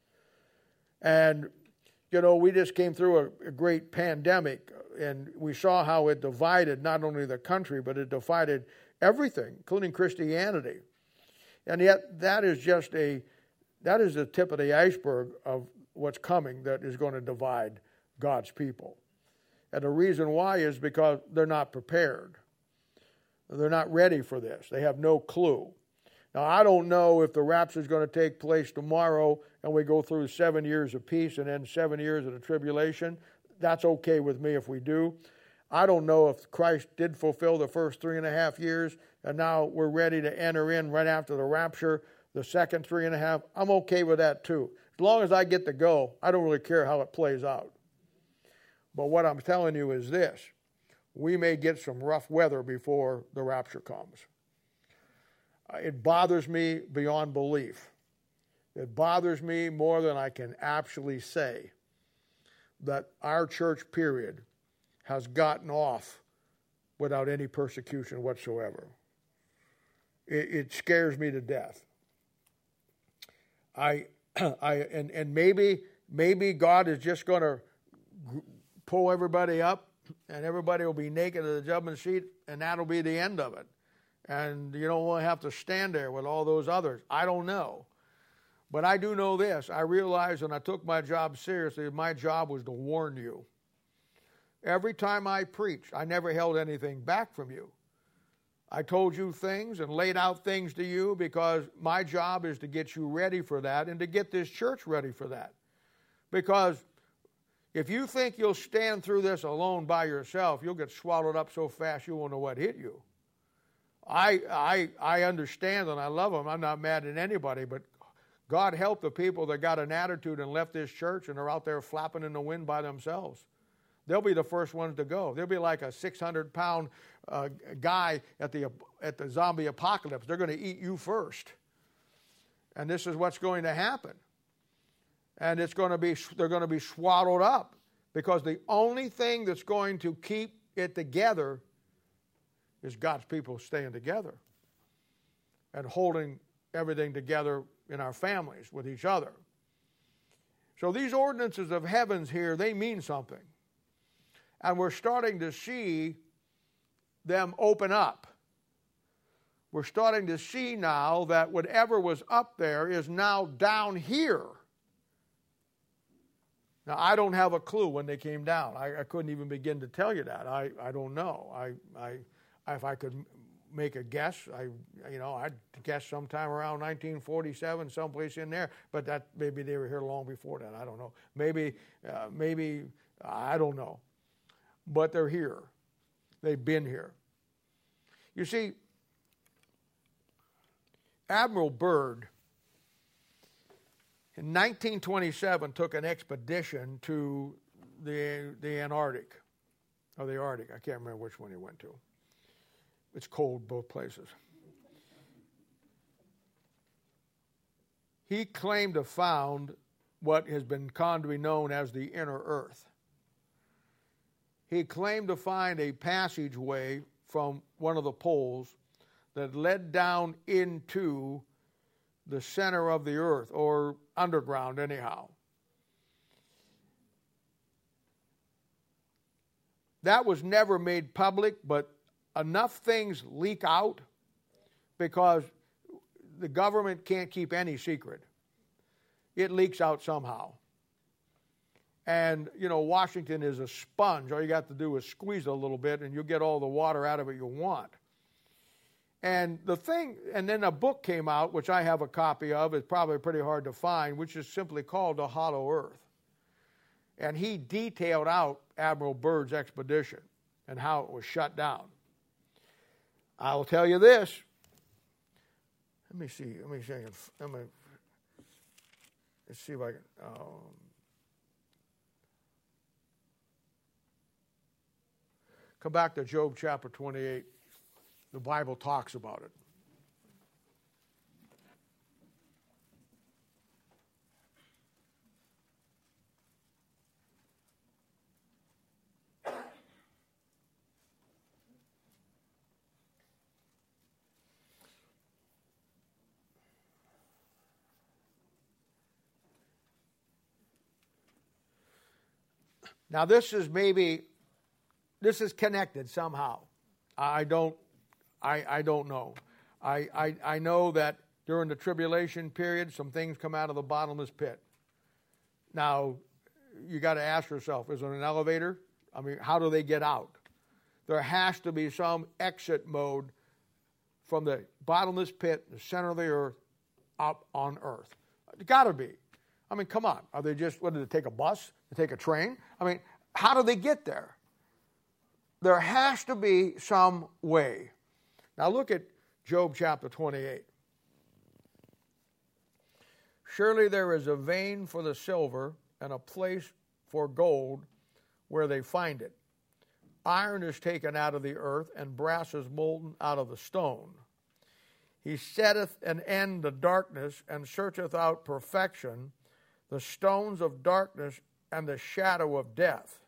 Speaker 1: And, you know, we just came through a, a great pandemic, and we saw how it divided not only the country, but it divided everything, including Christianity. And yet that is just a, that is the tip of the iceberg of what's coming that is going to divide God's people. And the reason why is because they're not prepared. They're not ready for this. They have no clue. Now, I don't know if the rapture is going to take place tomorrow and we go through seven years of peace and then seven years of the tribulation. That's okay with me if we do. I don't know if Christ did fulfill the first three and a half years and now we're ready to enter in right after the rapture, the second three and a half. I'm okay with that too. As long as I get to go, I don't really care how it plays out. But what I'm telling you is this. We may get some rough weather before the rapture comes. It bothers me beyond belief. It bothers me more than I can actually say that our church period has gotten off without any persecution whatsoever. It, it scares me to death. I, I, and, and maybe, maybe God is just going to pull everybody up and everybody will be naked at the judgment seat and that'll be the end of it. And you don't want to have to stand there with all those others. I don't know. But I do know this. I realized when I took my job seriously, my job was to warn you. Every time I preached, I never held anything back from you. I told you things and laid out things to you because my job is to get you ready for that and to get this church ready for that. Because if you think you'll stand through this alone by yourself, you'll get swallowed up so fast you won't know what hit you. I, I, I understand and I love them. I'm not mad at anybody, but God help the people that got an attitude and left this church and are out there flapping in the wind by themselves. They'll be the first ones to go. They'll be like a six hundred pound uh, guy at the, at the zombie apocalypse. They're going to eat you first. And this is what's going to happen. And it's going to be, they're going to be swallowed up because the only thing that's going to keep it together is God's people staying together and holding everything together in our families with each other. So these ordinances of heavens here, they mean something. And we're starting to see them open up. we're starting to see now that whatever was up there is now down here. Now, I don't have a clue when they came down. I, I couldn't even begin to tell you that. I, I don't know. I, I, if I could make a guess, I, you know, I'd guess sometime around nineteen forty-seven, someplace in there. But that maybe they were here long before that. I don't know. Maybe, uh, maybe I don't know. But they're here. They've been here. You see, Admiral Byrd in nineteen twenty-seven took an expedition to the the Antarctic, or the Arctic. I can't remember which one he went to. It's cold both places. He claimed to have found what has been come to be known as the inner Earth. He claimed to find a passageway from one of the poles that led down into the center of the earth, or underground anyhow. That was never made public, but enough things leak out because the government can't keep any secret. It leaks out somehow. And, you know, Washington is a sponge. All you got to do is squeeze a little bit and you'll get all the water out of it you want. And the thing, and then a book came out, which I have a copy of. It's probably pretty hard to find, which is simply called The Hollow Earth. And he detailed out Admiral Byrd's expedition and how it was shut down. I will tell you this. Let me see. Let me see. Let me, let's see if I can. Um, come back to Job chapter twenty-eight. The Bible talks about it. Now this is maybe, this is connected somehow. I don't I, I don't know. I, I I know that during the tribulation period, some things come out of the bottomless pit. Now, you got to ask yourself, is it an elevator? I mean, how do they get out? There has to be some exit mode from the bottomless pit, the center of the earth, up on earth. It's got to be. I mean, come on. Are they just, what, did they take a bus? They take a train? I mean, how do they get there? There has to be some way. Now look at Job chapter twenty-eight. Surely there is a vein for the silver and a place for gold where they find it. Iron is taken out of the earth and brass is molten out of the stone. He setteth an end to darkness and searcheth out perfection, the stones of darkness and the shadow of death.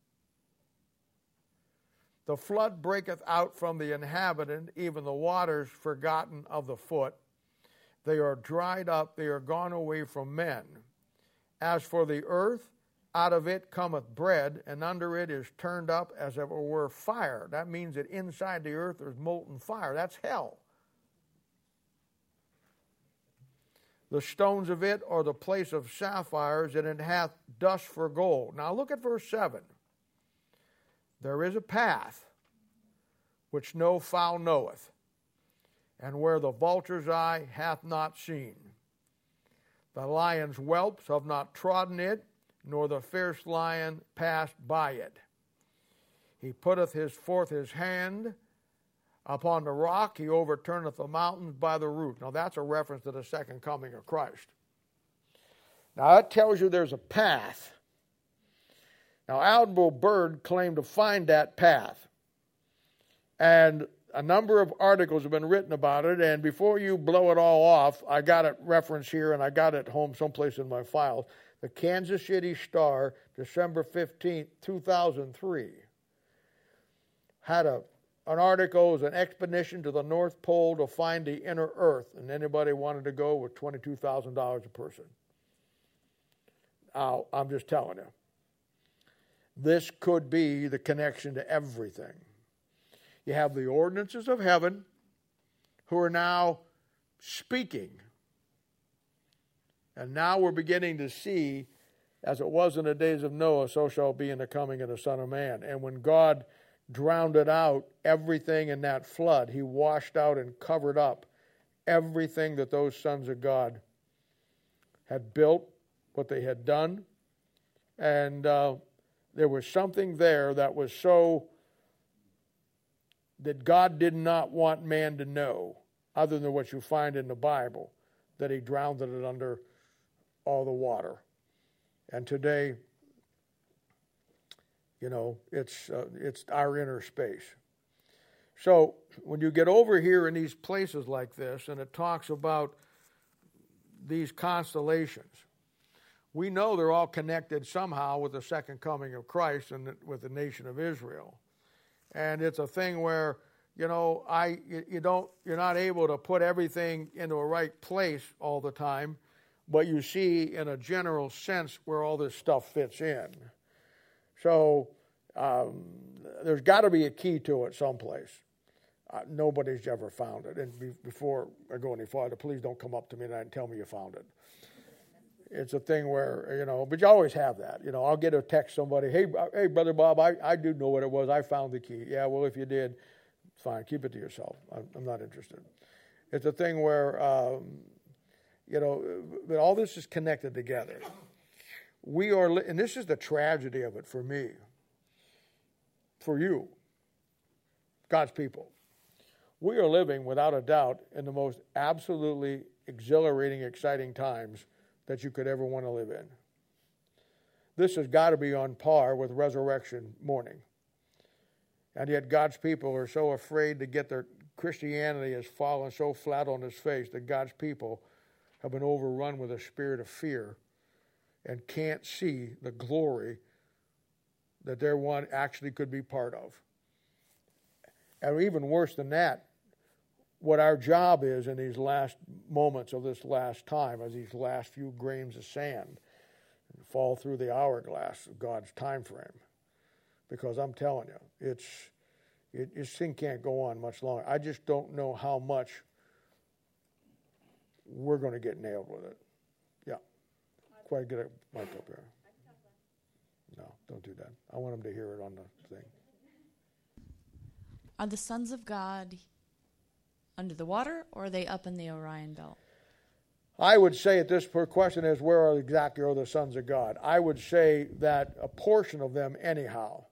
Speaker 1: The flood breaketh out from the inhabitant, even the waters forgotten of the foot. They are dried up, they are gone away from men. As for the earth, out of it cometh bread, and under it is turned up as if it were fire. That means that inside the earth there's molten fire. That's hell. The stones of it are the place of sapphires, and it hath dust for gold. Now look at verse seven. There is a path which no fowl knoweth, and where the vulture's eye hath not seen. The lion's whelps have not trodden it, nor the fierce lion passed by it. He putteth his forth his hand upon the rock, he overturneth the mountains by the root. Now that's a reference to the second coming of Christ. Now that tells you there's a path. Now, Admiral Byrd claimed to find that path. And a number of articles have been written about it, and before you blow it all off, I got it referenced here, and I got it home someplace in my files. The Kansas City Star, December fifteenth, two thousand three, had a, an article, it was an expedition to the North Pole to find the inner Earth, and anybody wanted to go with twenty-two thousand dollars a person. Now, I'm just telling you. This could be the connection to everything. You have the ordinances of heaven, who are now speaking. And now we're beginning to see, as it was in the days of Noah, so shall it be in the coming of the Son of Man. And when God drowned out everything in that flood, he washed out and covered up everything that those sons of God had built, what they had done. And uh, there was something there that was so, that God did not want man to know, other than what you find in the Bible, that he drowned it under all the water. And today, you know, it's uh, it's our inner space. So when you get over here in these places like this, and it talks about these constellations, we know they're all connected somehow with the second coming of Christ and with the nation of Israel. And it's a thing where, you know, I you, you don't you're not able to put everything into a right place all the time, but you see in a general sense where all this stuff fits in. So um, there's got to be a key to it someplace. Uh, nobody's ever found it. And be, before I go any farther, please don't come up to me and tell me you found it. It's a thing where, you know, but you always have that. You know, I'll get a text somebody, hey, hey, Brother Bob, I, I do know what it was. I found the key. Yeah, well, if you did, fine, keep it to yourself. I'm, I'm not interested. It's a thing where, um, you know, but all this is connected together. We are, and this is the tragedy of it for me, for you, God's people. We are living, without a doubt, in the most absolutely exhilarating, exciting times that you could ever want to live in. This has got to be on par with resurrection morning. And yet God's people are so afraid to get their Christianity has fallen so flat on its face that God's people have been overrun with a spirit of fear and can't see the glory that their one actually could be part of. And even worse than that, what our job is in these last moments of this last time, as these last few grains of sand fall through the hourglass of God's time frame. Because I'm telling you, it's it, this thing can't go on much longer. I just don't know how much we're going to get nailed with it. Yeah. Quite get a mic up here. No, don't do that. I want them to hear it on the thing.
Speaker 3: Are the sons of God under the water, or are they up in the Orion Belt?
Speaker 1: I would say at this per question is, where are exactly are the sons of God? I would say that a portion of them anyhow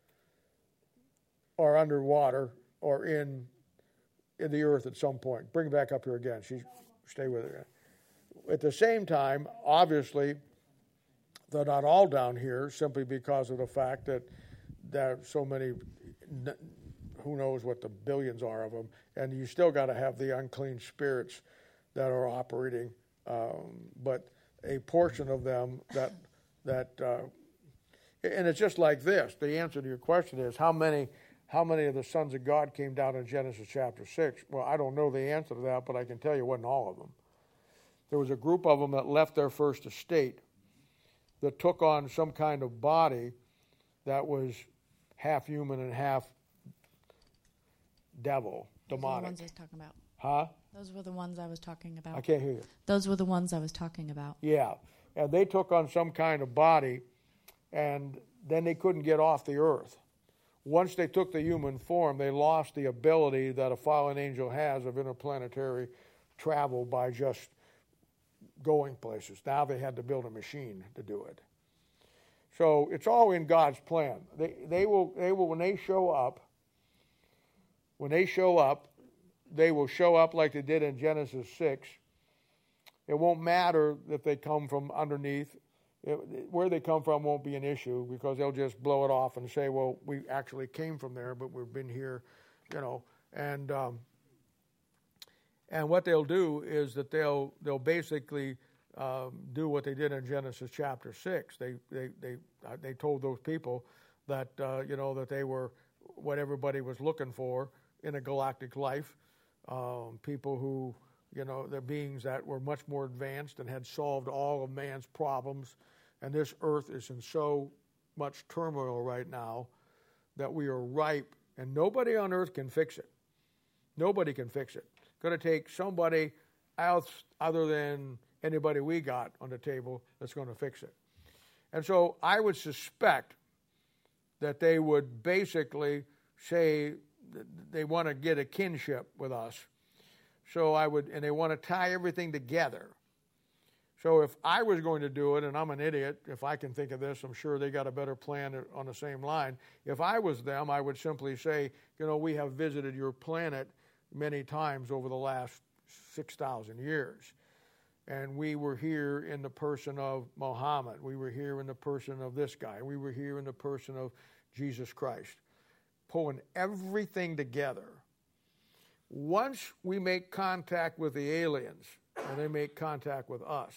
Speaker 1: are underwater or in in the earth at some point. Bring it back up here again. She's, stay with her. At the same time, obviously, they're not all down here simply because of the fact that there are so many, who knows what the billions are of them, and you still got to have the unclean spirits that are operating, um, but a portion of them that, that uh, and it's just like this. The answer to your question is, how many how many of the sons of God came down in Genesis chapter six? Well, I don't know the answer to that, but I can tell you it wasn't all of them. There was a group of them that left their first estate that took on some kind of body that was half human and half devil, demonic.
Speaker 3: Those were the ones I was talking about.
Speaker 1: Huh?
Speaker 3: Those were the ones I was talking about.
Speaker 1: I can't hear you.
Speaker 3: Those were the ones I was talking about.
Speaker 1: Yeah. And they took on some kind of body, and then they couldn't get off the earth. Once they took the human form, they lost the ability that a fallen angel has of interplanetary travel by just going places. Now they had to build a machine to do it. So it's all in God's plan. They they will they will when they show up, when they show up, they will show up like they did in Genesis six. It won't matter if they come from underneath. It, where they come from won't be an issue because they'll just blow it off and say, well, we actually came from there, but we've been here, you know. And um, and what they'll do is that they'll they'll basically um, do what they did in Genesis chapter six. They they they uh, they told those people that uh, you know that they were what everybody was looking for in a galactic life. Um, people who, you know, they're beings that were much more advanced and had solved all of man's problems. And this earth is in so much turmoil right now that we are ripe, and nobody on earth can fix it. Nobody can fix it. It's going to take somebody else other than anybody we got on the table that's going to fix it. And so I would suspect that they would basically say they want to get a kinship with us. So I would, and they want to tie everything together. So if I was going to do it, and I'm an idiot, if I can think of this, I'm sure they got a better plan on the same line. If I was them, I would simply say, you know, we have visited your planet many times over the last six thousand years. And we were here in the person of Muhammad. We were here in the person of this guy. We were here in the person of Jesus Christ. Pulling everything together. Once we make contact with the aliens, and they make contact with us,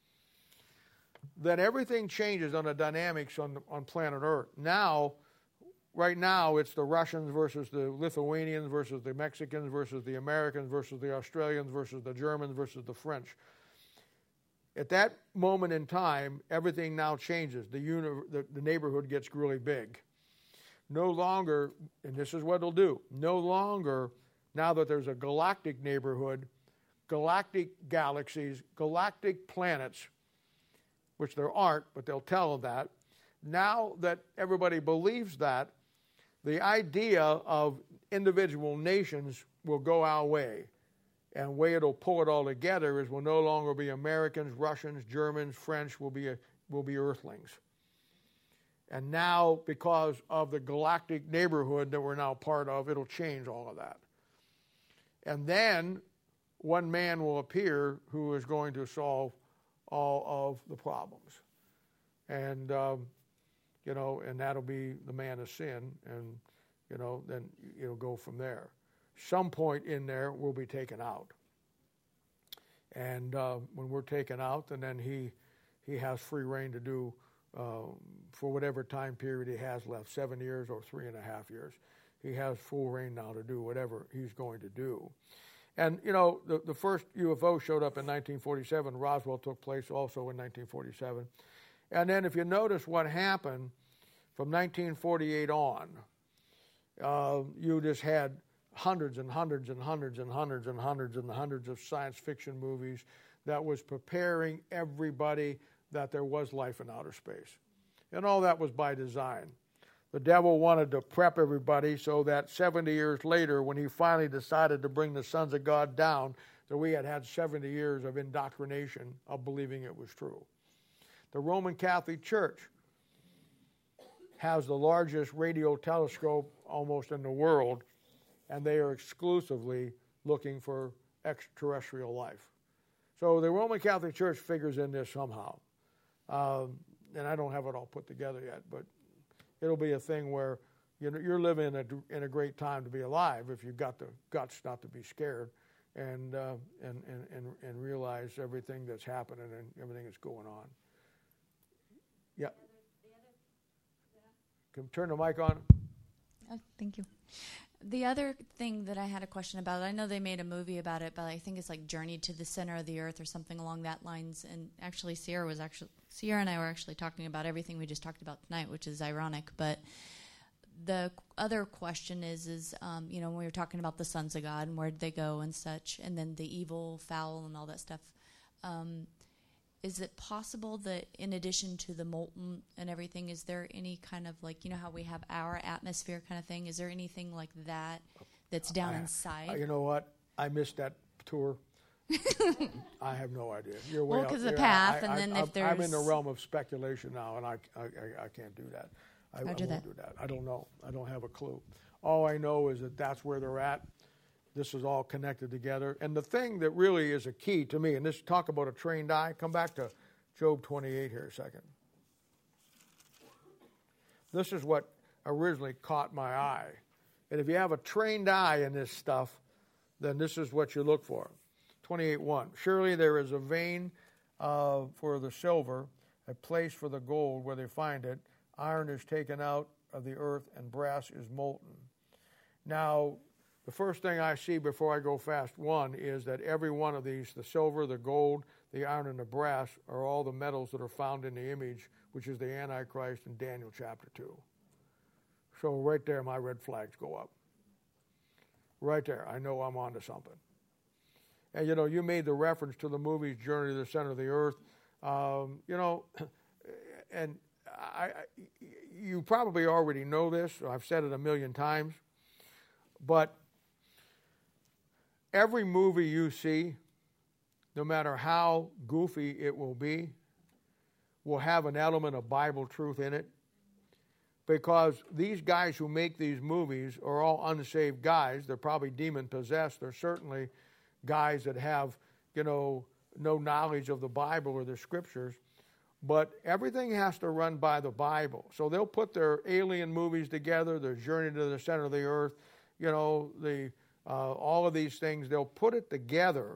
Speaker 1: then everything changes on the dynamics on, on planet Earth. Now, right now, it's the Russians versus the Lithuanians versus the Mexicans versus the Americans versus the Australians versus the Germans versus the French. At that moment in time, everything now changes. The, uni- the, the neighborhood gets really big. No longer, and this is what it'll do, no longer, now that there's a galactic neighborhood, galactic galaxies, galactic planets, which there aren't, but they'll tell them that. Now that everybody believes that, the idea of individual nations will go our way. And the way it'll pull it all together is we'll no longer be Americans, Russians, Germans, French, will be, a, will be Earthlings. And now, because of the galactic neighborhood that we're now part of, it'll change all of that. And then one man will appear who is going to solve all of the problems. And, um, you know, and that'll be the man of sin. And, you know, then it'll go from there. Some point in there will be taken out. And uh, when we're taken out, and then he, he has free reign to do uh, for whatever time period he has left, seven years or three and a half years. He has full reign now to do whatever he's going to do. And, you know, the, the first U F O showed up in nineteen forty-seven. Roswell took place also in nineteen forty-seven. And then if you notice what happened from nineteen forty-eight on, uh, you just had hundreds and hundreds and hundreds and hundreds and hundreds and hundreds of science fiction movies that was preparing everybody that there was life in outer space. And all that was by design. The devil wanted to prep everybody so that seventy years later, when he finally decided to bring the sons of God down, that we had had seventy years of indoctrination of believing it was true. The Roman Catholic Church has the largest radio telescope almost in the world, and they are exclusively looking for extraterrestrial life. So the Roman Catholic Church figures in this somehow. Um, and I don't have it all put together yet, but it'll be a thing where you know, you're living in a, in a great time to be alive if you've got the guts not to be scared and, uh, and, and, and, and realize everything that's happening and everything that's going on. Yeah. Can we turn the mic on?
Speaker 3: Oh, thank you. The other thing that I had a question about, I know they made a movie about it, but I think it's like Journey to the Center of the Earth or something along that lines. And actually, Sierra was actually Sierra and I were actually talking about everything we just talked about tonight, which is ironic. But the other question is, is um, you know, when we were talking about the sons of God and where did they go and such, and then the evil, foul, and all that stuff. Um, Is it possible that in addition to the molten and everything, is there any kind of like, you know how we have our atmosphere kind of thing? Is there anything like that that's down
Speaker 1: I,
Speaker 3: inside?
Speaker 1: You know what? I missed that tour. I have no idea. You're way
Speaker 3: well, because the
Speaker 1: there.
Speaker 3: path,
Speaker 1: I,
Speaker 3: and
Speaker 1: I,
Speaker 3: then
Speaker 1: I,
Speaker 3: if there's...
Speaker 1: I'm in the realm of speculation now, and I, I, I, I can't do that. I, I won't
Speaker 3: that.
Speaker 1: do that. I don't know. I don't have a clue. All I know is that that's where they're at. This is all connected together. And the thing that really is a key to me, and this talk about a trained eye, come back to Job twenty-eight here a second. This is what originally caught my eye. And if you have a trained eye in this stuff, then this is what you look for. twenty-eight one. Surely there is a vein uh, for the silver, a place for the gold where they find it. Iron is taken out of the earth and brass is molten. Now, the first thing I see before I go fast, one, is that every one of these, the silver, the gold, the iron, and the brass, are all the metals that are found in the image, which is the Antichrist in Daniel chapter two. So right there, my red flags go up. right there. I know I'm onto something. And, you know, you made the reference to the movie Journey to the Center of the Earth. Um, you know, and I, I, you probably already know this. I've said it a million times. But every movie you see, no matter how goofy it will be, will have an element of Bible truth in it. Because these guys who make these movies are all unsaved guys. They're probably demon-possessed. They're certainly guys that have, you know, no knowledge of the Bible or the Scriptures. But everything has to run by the Bible. So they'll put their alien movies together, their Journey to the Center of the Earth, you know, the uh, all of these things. They'll put it together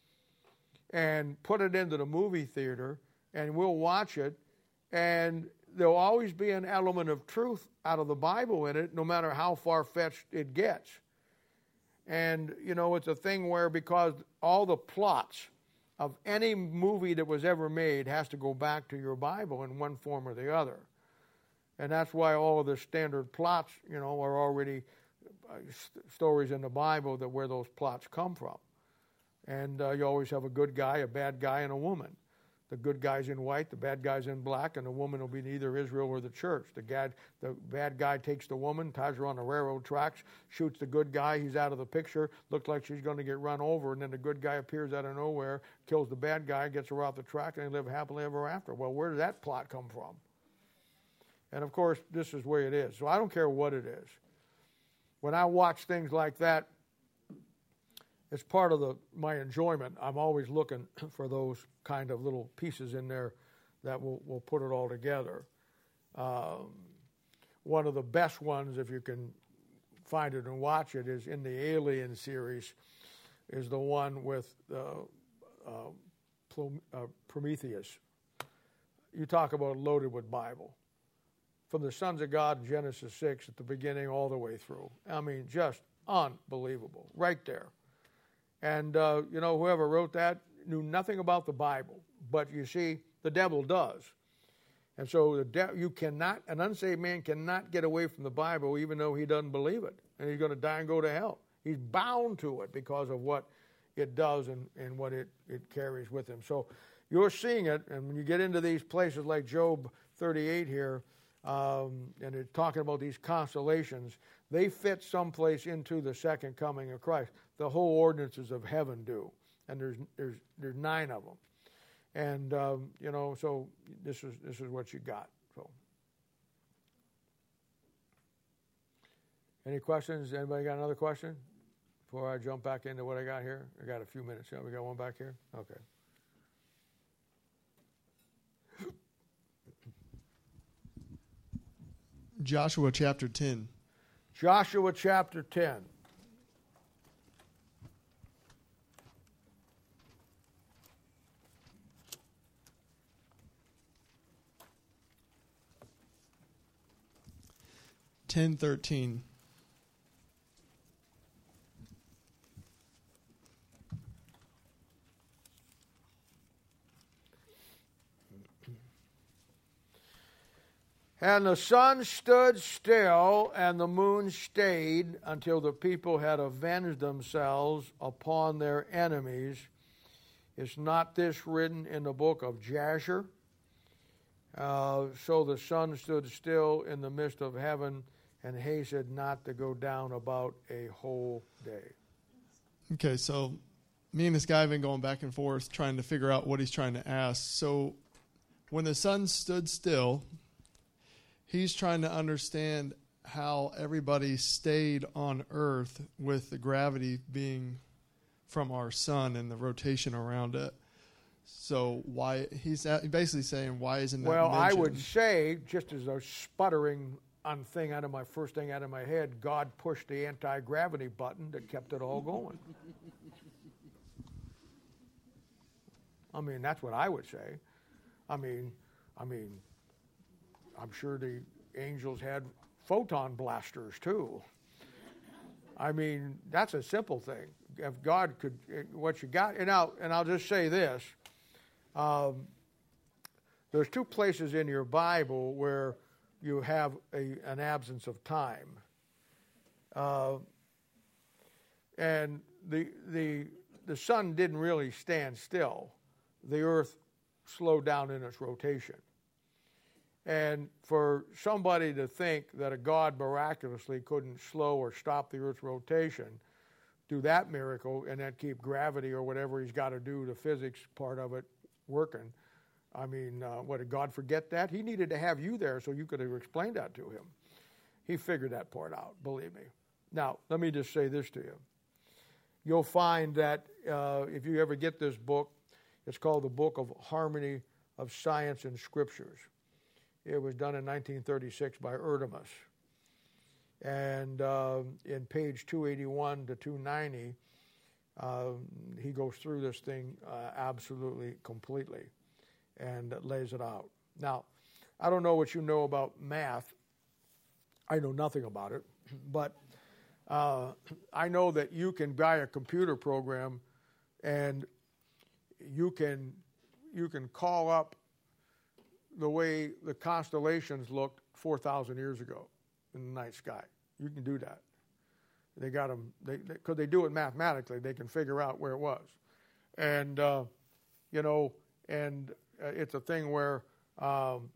Speaker 1: and put it into the movie theater, and we'll watch it, and there'll always be an element of truth out of the Bible in it, no matter how far-fetched it gets. And, you know, it's a thing where because all the plots of any movie that was ever made has to go back to your Bible in one form or the other. And that's why all of the standard plots, you know, are already uh, st- stories in the Bible that where those plots come from. And uh, you always have a good guy, a bad guy, and a woman. The good guy's in white, the bad guy's in black, and the woman will be neither Israel or the church. The, gad, the bad guy takes the woman, ties her on the railroad tracks, shoots the good guy, he's out of the picture, looks like she's going to get run over, and then the good guy appears out of nowhere, kills the bad guy, gets her off the track, and they live happily ever after. Well, where did that plot come from? And, of course, this is the way it is. So I don't care what it is. When I watch things like that, it's part of the my enjoyment. I'm always looking for those kind of little pieces in there that will, will put it all together. Um, one of the best ones, if you can find it and watch it, is in the Alien series, is the one with uh, uh, Prometheus. You talk about loaded with Bible. From the sons of God in Genesis six at the beginning all the way through. I mean, just unbelievable. Right there. And, uh, you know, whoever wrote that knew nothing about the Bible. But you see, the devil does. And so the de- you cannot, an unsaved man cannot get away from the Bible even though he doesn't believe it. And he's going to die and go to hell. He's bound to it because of what it does and, and what it, it carries with him. So you're seeing it, and when you get into these places like Job thirty-eight here, um, and it's talking about these constellations, they fit someplace into the second coming of Christ. The whole ordinances of heaven do, and there's there's there's nine of them, and um, you know, so this is this is what you got. So, any questions? Anybody got another question before I jump back into what I got here? I got a few minutes. Yeah, we got one back here. Okay.
Speaker 4: Joshua chapter ten.
Speaker 1: Joshua chapter ten.
Speaker 4: ten thirteen.
Speaker 1: And the sun stood still, and the moon stayed until the people had avenged themselves upon their enemies. Is not this written in the book of Jasher? Uh, so the sun stood still in the midst of heaven and hasted not to go down about a whole day.
Speaker 4: Okay, so me and this guy have been going back and forth trying to figure out what he's trying to ask. So when the sun stood still, he's trying to understand how everybody stayed on Earth with the gravity being from our sun and the rotation around it. So why he's basically saying, why isn't that
Speaker 1: well,
Speaker 4: mentioned?
Speaker 1: I would say, just as a sputtering on thing out of my first thing out of my head, God pushed the anti-gravity button that kept it all going. I mean, that's what I would say. I mean, I mean, I'm sure the angels had photon blasters too. I mean, that's a simple thing. If God could, what you got, and I'll, and I'll just say this. Um, there's two places in your Bible where you have a, an absence of time. Uh, And the, the, the sun didn't really stand still. The earth slowed down in its rotation. And for somebody to think that a God miraculously couldn't slow or stop the earth's rotation, do that miracle, and then keep gravity or whatever he's got to do, the physics part of it, working, I mean, uh, what, did God forget that? He needed to have you there so you could have explained that to him. He figured that part out, believe me. Now, let me just say this to you. You'll find that uh, if you ever get this book, it's called the Book of Harmony of Science and Scriptures. It was done in nineteen thirty-six by Erdemus. And uh, in page two eighty-one to two ninety, uh, he goes through this thing uh, absolutely completely and lays it out. Now, I don't know what you know about math. I know nothing about it. But uh, I know that you can buy a computer program and you can you can call up the way the constellations looked four thousand years ago in the night sky. You can do that. They got them, they, because they, they do it mathematically, they can figure out where it was. And, uh, you know, and uh, it's a thing where um,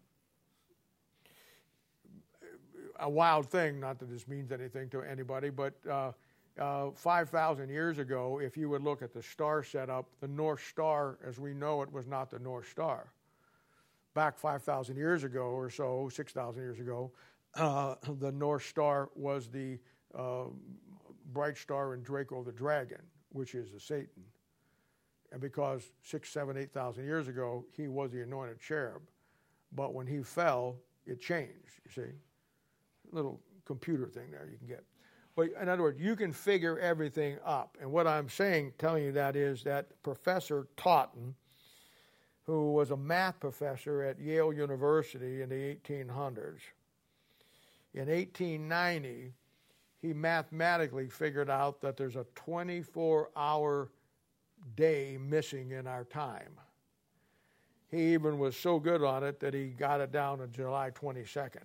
Speaker 1: a wild thing, not that this means anything to anybody, but uh, uh, five thousand years ago, if you would look at the star setup, the North Star, as we know it, was not the North Star. Back five thousand years ago or so, six thousand years ago, uh, the North Star was the uh, bright star in Draco the dragon, which is the Satan. And because six, seven, eight thousand years ago, he was the anointed cherub. But when he fell, it changed, you see. Little computer thing there you can get. But in other words, you can figure everything up. And what I'm saying, telling you that is that Professor Totten, who was a math professor at Yale University in the eighteen hundreds. In eighteen ninety, he mathematically figured out that there's a twenty-four hour day missing in our time. He even was so good on it that he got it down to July twenty-second.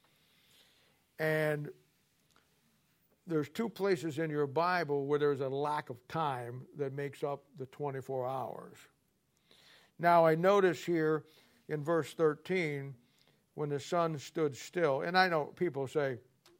Speaker 1: And there's two places in your Bible where there's a lack of time that makes up the twenty-four hours. Now, I notice here in verse thirteen, when the sun stood still, and I know people say,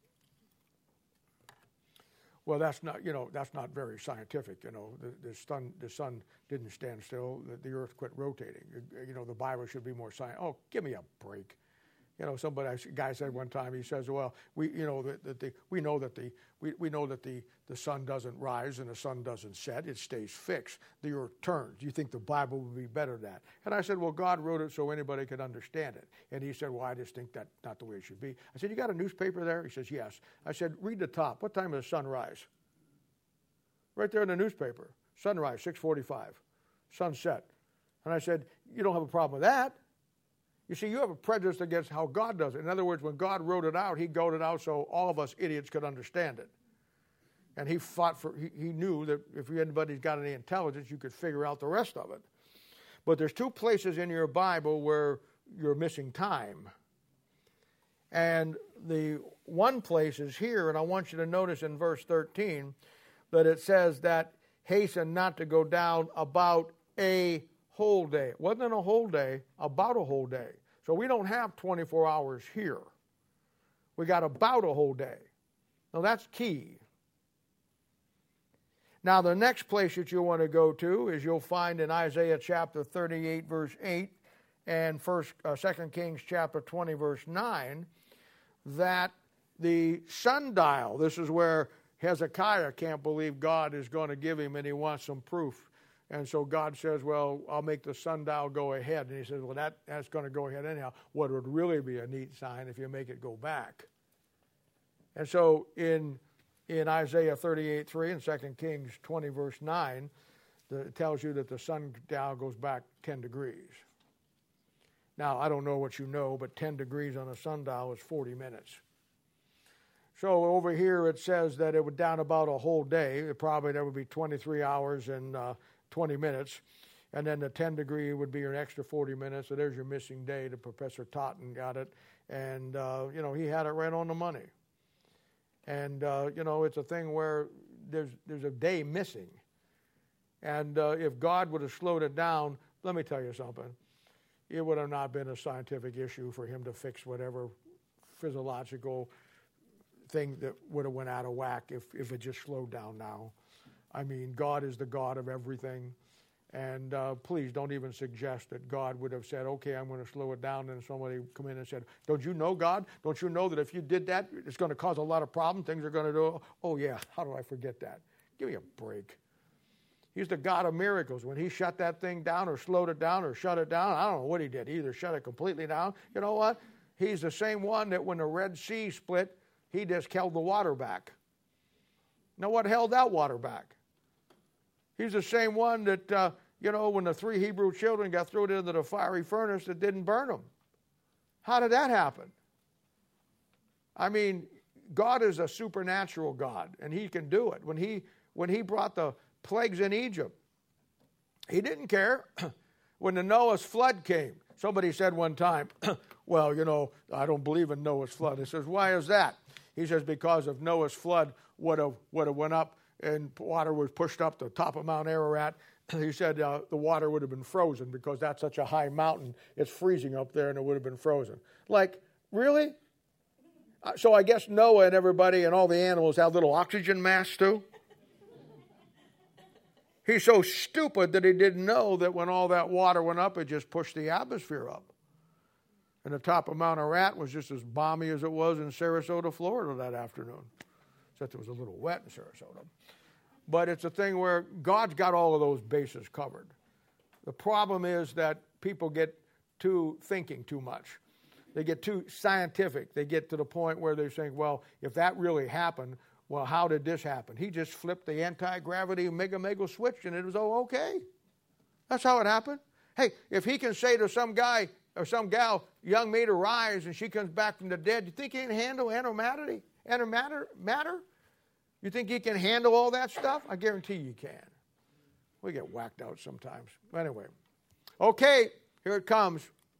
Speaker 1: well, that's not, you know, that's not very scientific, you know, the, the sun the sun didn't stand still, the, the earth quit rotating. You know, the Bible should be more science. Oh, give me a break. You know, somebody, a guy said one time, he says, well, we, you know, that, that the, we know that the, we, we know that the, the sun doesn't rise and the sun doesn't set. It stays fixed. The earth turns. Do you think the Bible would be better than that? And I said, well, God wrote it so anybody could understand it. And he said, well, I just think that's not the way it should be. I said, you got a newspaper there? He says, yes. I said, read the top. What time does the sun rise? Right there in the newspaper. Sunrise, six forty-five. Sunset. And I said, you don't have a problem with that. You see, you have a prejudice against how God does it. In other words, when God wrote it out, he wrote it out so all of us idiots could understand it. And he fought for, he, he knew that if anybody's got any intelligence, you could figure out the rest of it. But there's two places in your Bible where you're missing time. And the one place is here, and I want you to notice in verse thirteen that it says that hasten not to go down about a whole day. It wasn't a whole day, about a whole day. So we don't have twenty-four hours here. We got about a whole day. Now that's key. Now the next place that you want to go to is you'll find in Isaiah chapter thirty-eight verse eight and first, uh, Second Kings chapter twenty verse nine that the sundial, this is where Hezekiah can't believe God is going to give him and he wants some proof. And so God says, well, I'll make the sundial go ahead. And he says, well, that, that's going to go ahead anyhow. What would really be a neat sign if you make it go back. And so in in Isaiah thirty-eight three and Second Kings twenty verse nine, the, it tells you that the sundial goes back ten degrees. Now, I don't know what you know, but ten degrees on a sundial is forty minutes. So over here it says that it would down about a whole day. It probably there would be twenty-three hours and uh, twenty minutes. And then the ten degree would be an extra forty minutes. So there's your missing day. The Professor Totten got it. And, uh, you know, he had it right on the money. And, uh, you know, it's a thing where there's there's a day missing. And uh, if God would have slowed it down, let me tell you something, it would have not been a scientific issue for him to fix whatever physiological thing that would have went out of whack if, if it just slowed down now. I mean, God is the God of everything. And uh, please don't even suggest that God would have said, okay, I'm going to slow it down. And somebody come in and said, don't you know, God? Don't you know that if you did that, it's going to cause a lot of problems? Things are going to do. Oh, yeah, how do I forget that? Give me a break. He's the God of miracles. When he shut that thing down or slowed it down or shut it down, I don't know what he did. He either shut it completely down. You know what? He's the same one that when the Red Sea split, he just held the water back. Now, what held that water back? He's the same one that, uh, you know, when the three Hebrew children got thrown into the fiery furnace, it didn't burn them. How did that happen? I mean, God is a supernatural God, and he can do it. When he, when he brought the plagues in Egypt, he didn't care. When the Noah's flood came, somebody said one time, well, you know, I don't believe in Noah's flood. He says, why is that? He says, because if Noah's flood would have would have went up and water was pushed up the top of Mount Ararat, he said uh, the water would have been frozen because that's such a high mountain. It's freezing up there and it would have been frozen. Like, really? Uh, so I guess Noah and everybody and all the animals have little oxygen masks too? He's so stupid that he didn't know that when all that water went up, it just pushed the atmosphere up. And the top of Mount Ararat was just as balmy as it was in Sarasota, Florida that afternoon. Except it was a little wet in Sarasota. But it's a thing where God's got all of those bases covered. The problem is that people get too thinking too much. They get too scientific. They get to the point where they're saying, well, if that really happened, well, how did this happen? He just flipped the anti-gravity mega mega switch and it was all okay. That's how it happened. Hey, if he can say to some guy or some gal, young me to rise, and she comes back from the dead, you think he can handle antimatter? Antimatter? Matter? You think he can handle all that stuff? I guarantee you can. We get whacked out sometimes. Anyway. Okay, here it comes.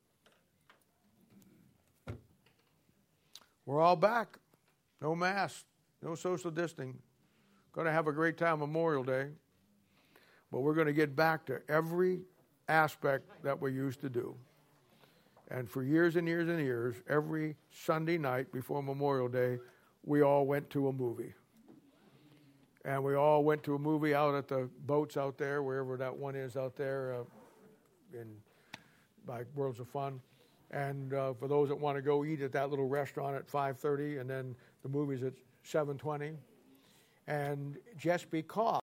Speaker 1: We're all back. No mask. No social distancing. Going to have a great time Memorial Day. But we're going to get back to every aspect that we used to do. And for years and years and years, every Sunday night before Memorial Day, we all went to a movie. And we all went to a movie out at the boats out there, wherever that one is out there uh, in by Worlds of Fun. And uh, for those that want to go eat at that little restaurant at five thirty, and then the movie's at seven twenty. And just because